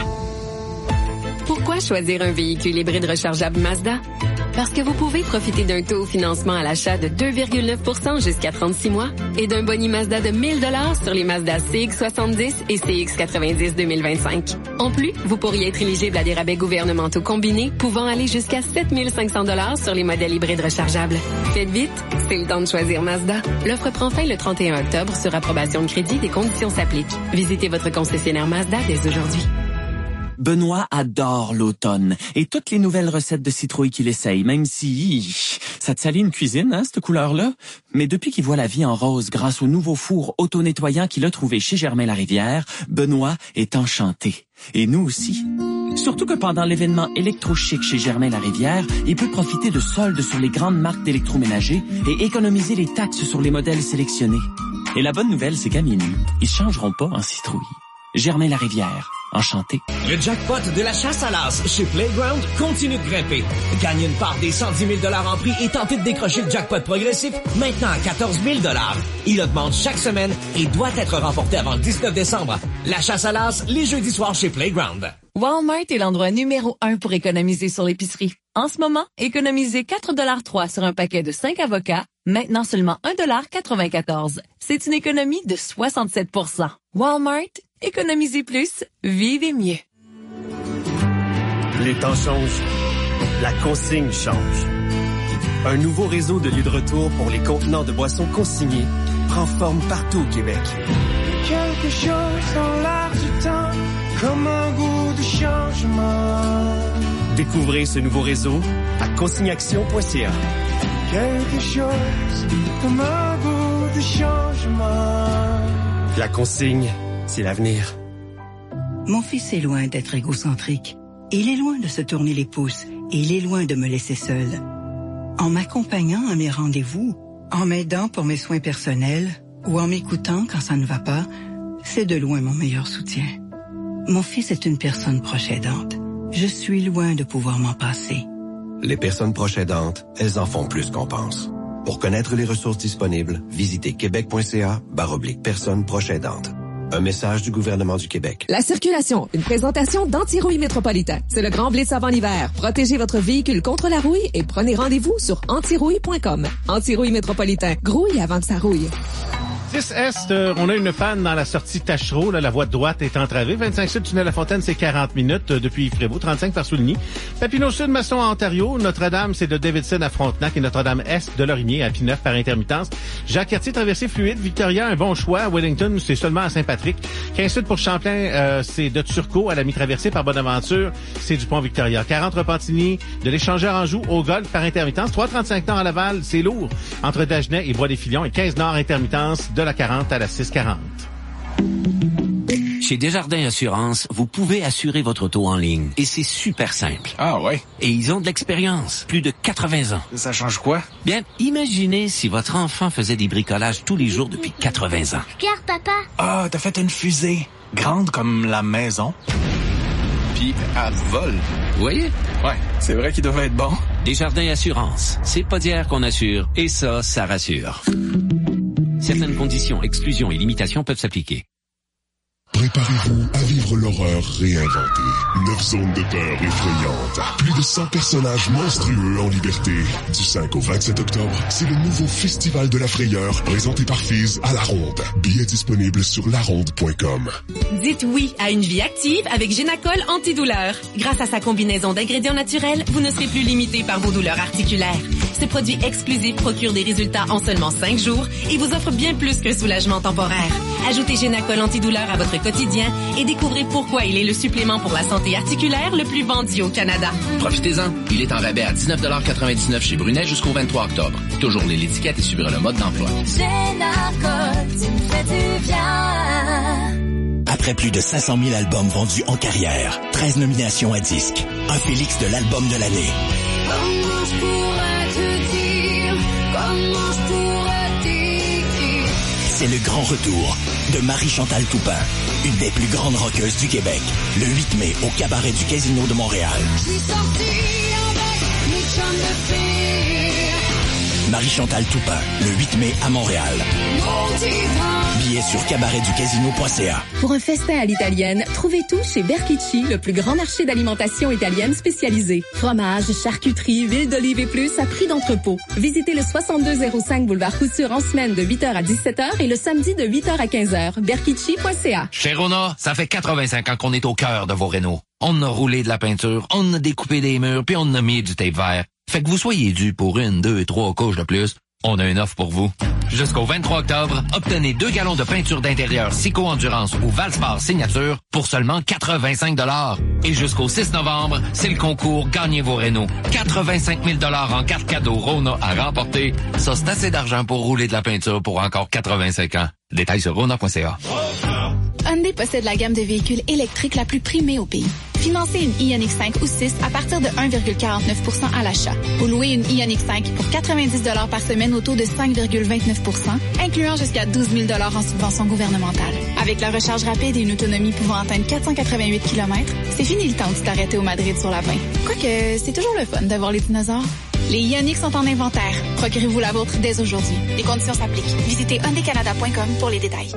Pourquoi choisir un véhicule hybride rechargeable Mazda? Parce que vous pouvez profiter d'un taux au financement à l'achat de deux virgule neuf pour cent jusqu'à trente-six mois et d'un boni Mazda de mille dollars sur les Mazda C X soixante-dix et C X quatre-vingt-dix deux mille vingt-cinq. En plus, vous pourriez être éligible à des rabais gouvernementaux combinés pouvant aller jusqu'à sept mille cinq cents dollars sur les modèles hybrides rechargeables. Faites vite, c'est le temps de choisir Mazda. L'offre prend fin le trente et un octobre sur approbation de crédit. Des conditions s'appliquent. Visitez votre concessionnaire Mazda dès aujourd'hui. Benoît adore l'automne et toutes les nouvelles recettes de citrouille qu'il essaye, même si ça te salit une cuisine, hein, cette couleur-là. Mais depuis qu'il voit la vie en rose grâce au nouveau four auto-nettoyant qu'il a trouvé chez Germain Larivière, Benoît est enchanté. Et nous aussi. Surtout que pendant l'événement électrochic chez Germain Larivière, il peut profiter de soldes sur les grandes marques d'électroménager et économiser les taxes sur les modèles sélectionnés. Et la bonne nouvelle, c'est qu'à minuit, ils changeront pas en citrouille. Germain Larivière. Enchanté. Le jackpot de la chasse à l'as chez Playground continue de grimper. Gagne une part des cent dix mille dollars en prix et tentez de décrocher le jackpot progressif maintenant à quatorze mille dollars. Il augmente chaque semaine et doit être remporté avant le dix-neuf décembre. La chasse à l'as, les jeudis soirs chez Playground. Walmart est l'endroit numéro un pour économiser sur l'épicerie. En ce moment, économisez quatre dollars trois sur un paquet de cinq avocats, maintenant seulement un dollar quatre-vingt-quatorze. C'est une économie de soixante-sept pour cent. Walmart, économisez plus, vivez mieux. Les temps changent. La consigne change. Un nouveau réseau de lieux de retour pour les contenants de boissons consignés prend forme partout au Québec. Quelque chose dans l'air du temps, comme un goût de changement. Découvrez ce nouveau réseau à consignaction point c a. Quelque chose comme un goût de changement. La consigne, c'est l'avenir. Mon fils est loin d'être égocentrique. Il est loin de se tourner les pouces et il est loin de me laisser seule. En m'accompagnant à mes rendez-vous, en m'aidant pour mes soins personnels ou en m'écoutant quand ça ne va pas, c'est de loin mon meilleur soutien. Mon fils est une personne proche aidante. Je suis loin de pouvoir m'en passer. Les personnes proches aidantes, elles en font plus qu'on pense. Pour connaître les ressources disponibles, visitez québec.ca barre oblique personnes proches aidantes. Un message du gouvernement du Québec. La circulation, une présentation d'Antirouille Métropolitain. C'est le grand blitz avant l'hiver. Protégez votre véhicule contre la rouille et prenez rendez-vous sur antirouille point com. Antirouille Métropolitain. Grouille avant que ça rouille. dix Est, euh, on a une panne dans la sortie Tachereau. Là, la voie droite est entravée. vingt-cinq Sud, tunnel La Fontaine, c'est quarante minutes euh, depuis Prévost. trente-cinq par Souligny. Papineau Sud, Masson à Ontario. Notre-Dame, c'est de Davidson à Frontenac. Et Notre-Dame-Est de Lorimier à Pineuf par intermittence. Jacques-Cartier, traversée fluide. Victoria, un bon choix. Wellington, c'est seulement à Saint-Patrick. quinze Sud pour Champlain, euh, c'est de Turcot à la mi-traversée par Bonaventure. C'est du pont Victoria. quarante Repentigny, de l'Échangeur Anjou au Golfe par intermittence. trois trente-cinq Nord à Laval, c'est lourd. Entre Dagenais et Bois-des-Filions. Et quinze Nord intermittence de la quarante à la six quarante. Chez Desjardins Assurance, vous pouvez assurer votre auto en ligne. Et c'est super simple. Ah ouais? Et ils ont de l'expérience. Plus de quatre-vingts ans. Ça change quoi? Bien, imaginez si votre enfant faisait des bricolages tous les jours depuis quatre-vingts ans. Regarde, papa. Ah, t'as fait une fusée. Grande comme la maison. Puis, elle vole. Vous voyez? Ouais, c'est vrai qu'il devait être bon. Desjardins Assurance. C'est pas d'hier qu'on assure. Et ça, ça rassure. Certaines conditions, exclusions et limitations peuvent s'appliquer. Préparez-vous à vivre l'horreur réinventée. Neuf zones de peur effrayantes. Plus de cent personnages monstrueux en liberté. Du cinq au vingt-sept octobre, c'est le nouveau Festival de la frayeur présenté par Fizz à La Ronde. Billets disponibles sur la ronde point com. Dites oui à une vie active avec Génacol antidouleur. Grâce à sa combinaison d'ingrédients naturels, vous ne serez plus limité par vos douleurs articulaires. Ce produit exclusif procure des résultats en seulement cinq jours et vous offre bien plus qu'un soulagement temporaire. Ajoutez Génacol antidouleur à votre quotidien et découvrez pourquoi il est le supplément pour la santé articulaire le plus vendu au Canada. Profitez-en. Il est en rabais à dix-neuf quatre-vingt-dix-neuf chez Brunet jusqu'au vingt-trois octobre. Toujours les l'étiquette et suivre le mode d'emploi. Génacol, tu me fais du bien. Après plus de cinq cent mille albums vendus en carrière, treize nominations à disque, un Félix de l'album de l'année. Comment je pourrais te dire, comment je pourrais dire. C'est le grand retour de Marie-Chantal Toupin, une des plus grandes rockeuses du Québec, le huit mai au cabaret du Casino de Montréal. Je suis sortie avec mes chums de filles. Marie-Chantal Toupin, le huit mai à Montréal. Mon divan. Billets sur cabaret du casino point c a. Pour un festin à l'italienne, trouvez tout chez Berkici, le plus grand marché d'alimentation italienne spécialisé. Fromage, charcuterie, huile d'olive et plus à prix d'entrepôt. Visitez le soixante-deux zéro cinq boulevard Couture en semaine de huit heures à dix-sept heures et le samedi de huit heures à quinze heures. Berkici point c a. Chez Rona, ça fait quatre-vingt-cinq ans qu'on est au cœur de vos rénaux. On a roulé de la peinture, on a découpé des murs, puis on a mis du tape vert. Fait que vous soyez dû pour une, deux et trois couches de plus, on a une offre pour vous. Jusqu'au vingt-trois octobre, obtenez deux gallons de peinture d'intérieur Sico Endurance ou Valspar Signature pour seulement quatre-vingt-cinq dollars. Et jusqu'au six novembre, c'est le concours Gagnez vos rénaux. quatre-vingt-cinq mille dollars en carte cadeau Rona à remporter. Ça, c'est assez d'argent pour rouler de la peinture pour encore quatre-vingt-cinq ans. Détails sur rona point c a. Hyundai possède la gamme de véhicules électriques la plus primée au pays. Financez une Ioniq cinq ou six à partir de un virgule quarante-neuf pour cent à l'achat. Ou louez une Ioniq cinq pour quatre-vingt-dix dollars par semaine au taux de cinq virgule vingt-neuf pour cent, incluant jusqu'à douze mille dollars en subvention gouvernementale. Avec la recharge rapide et une autonomie pouvant atteindre quatre cent quatre-vingt-huit kilomètres, c'est fini le temps de t'arrêter au Madrid sur la vingt. Quoique, c'est toujours le fun de voir les dinosaures. Les Ioniq sont en inventaire. Procurez-vous la vôtre dès aujourd'hui. Les conditions s'appliquent. Visitez hyundai canada point com pour les détails.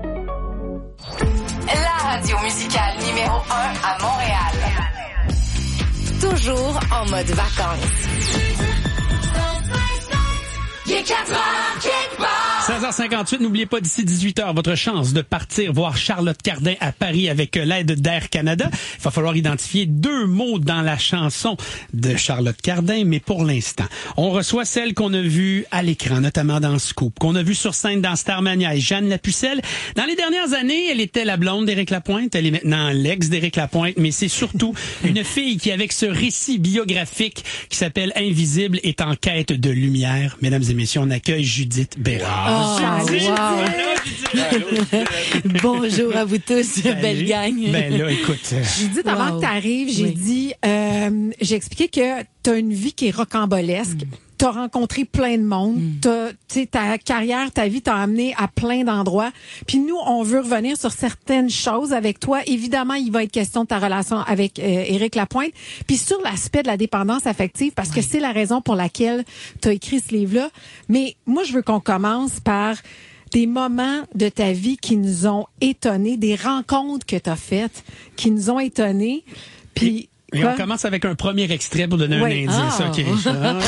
La radio musicale numéro un à Montréal. Toujours en mode vacances. Il est quatre heures quelque part. seize heures cinquante-huit, n'oubliez pas d'ici dix-huit heures votre chance de partir voir Charlotte Cardin à Paris avec l'aide d'Air Canada. Il va falloir identifier deux mots dans la chanson de Charlotte Cardin, mais pour l'instant, on reçoit celle qu'on a vue à l'écran, notamment dans Scoop, qu'on a vue sur scène dans Starmania et Jeanne Lapucelle. Dans les dernières années, elle était la blonde d'Éric Lapointe, elle est maintenant l'ex d'Éric Lapointe, mais c'est surtout une fille qui, avec ce récit biographique qui s'appelle Invisible, est en quête de lumière. Mesdames et messieurs, on accueille Judith Bérard. Oh, wow. Bonjour à vous tous, Salut. belle gang. Ben là, écoute. J'ai dit, avant Wow. que tu arrives, j'ai Oui. dit, euh, j'ai expliqué que tu as une vie qui est rocambolesque. Mm. Tu as rencontré plein de monde. T'as, tu sais, ta carrière, ta vie t'a amené à plein d'endroits. Puis nous, on veut revenir sur certaines choses avec toi. Évidemment, il va être question de ta relation avec euh, Éric Lapointe. Puis sur l'aspect de la dépendance affective, parce que c'est la raison pour laquelle tu as écrit ce livre-là. Mais moi, je veux qu'on commence par des moments de ta vie qui nous ont étonnés, des rencontres que tu as faites qui nous ont étonnés. Puis Et quoi? on commence avec un premier extrait pour donner Oui. un indice. Ah. OK. Ah.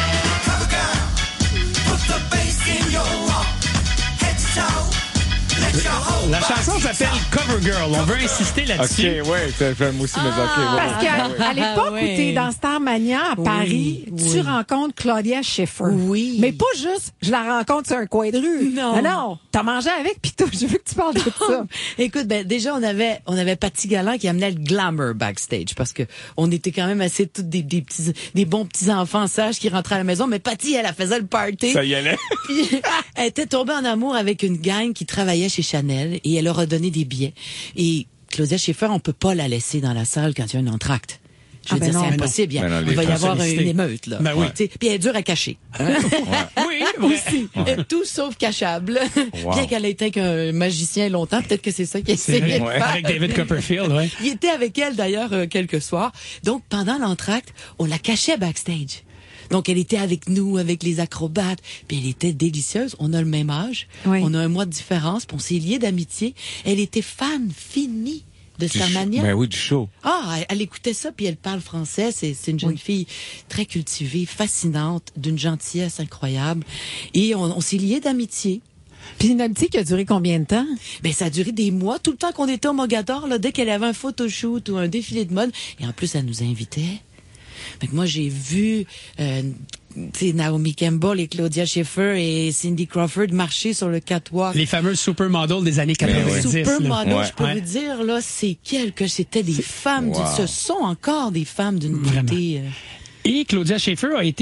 La chanson s'appelle Cover Girl. On veut insister là-dessus. OK, ouais, ça fait moi aussi, mais OK. Ah, ouais, parce ouais, qu'à ouais. à l'époque oui. où tu es dans Starmania à Oui, Paris, oui. tu rencontres Claudia Schiffer. Oui. Mais pas juste, je la rencontre sur un coin de rue. Non. Non, non. T'as mangé avec, puis tout. Je veux que tu parles de ça. Écoute, ben déjà on avait on avait Patty Galland qui amenait le glamour backstage parce que on était quand même assez tous des, des petits des bons petits enfants sages qui rentraient à la maison, mais Patty elle, elle faisait le party. Ça y allait. Puis elle était tombée en amour avec une gang qui travaillait chez Chanel et elle leur a donné des billets. Et Claudia Schiffer, on peut pas la laisser dans la salle quand il y a un entracte. Je veux Ah ben dire, non, c'est mais non. impossible. Il y a- Ben non, il va y les avoir solliciter. une émeute, là. Ben oui. Tu sais, puis elle est dure à cacher. Oui, Aussi. Euh, Tout sauf cachable. Wow. Bien qu'elle ait été qu'un magicien longtemps, peut-être que c'est ça qui C'est essayait de vrai. faire. Avec David Copperfield, ouais. Il était avec elle d'ailleurs euh, quelques soirs. Donc pendant l'entracte, on la cachait backstage. Donc elle était avec nous, avec les acrobates, puis elle était délicieuse. On a le même âge, Oui. on a un mois de différence, puis on s'est liés d'amitié. Elle était fan finie de Du sh- Starmania. Ben oui, du show. Ah, elle, elle écoutait ça, puis elle parle français. C'est, c'est une jeune fille très cultivée, fascinante, d'une gentillesse incroyable. Et on, on s'est liés d'amitié. Puis une amitié qui a duré combien de temps? Ben, ça a duré des mois, tout le temps qu'on était au Mogador, là, dès qu'elle avait un photoshoot ou un défilé de mode. Et en plus, elle nous invitait. Fait que moi, j'ai vu euh, tu sais, Naomi Campbell et Claudia Schiffer et Cindy Crawford marcher sur le catwalk. Les fameuses supermodels des années quatre-vingt-dix. Supermodel, là. je peux Ouais. vous dire, là, c'est quelque, c'était des femmes, Wow. du- ce sont encore des femmes d'une Vraiment. beauté. euh, Et Claudia Schiffer a été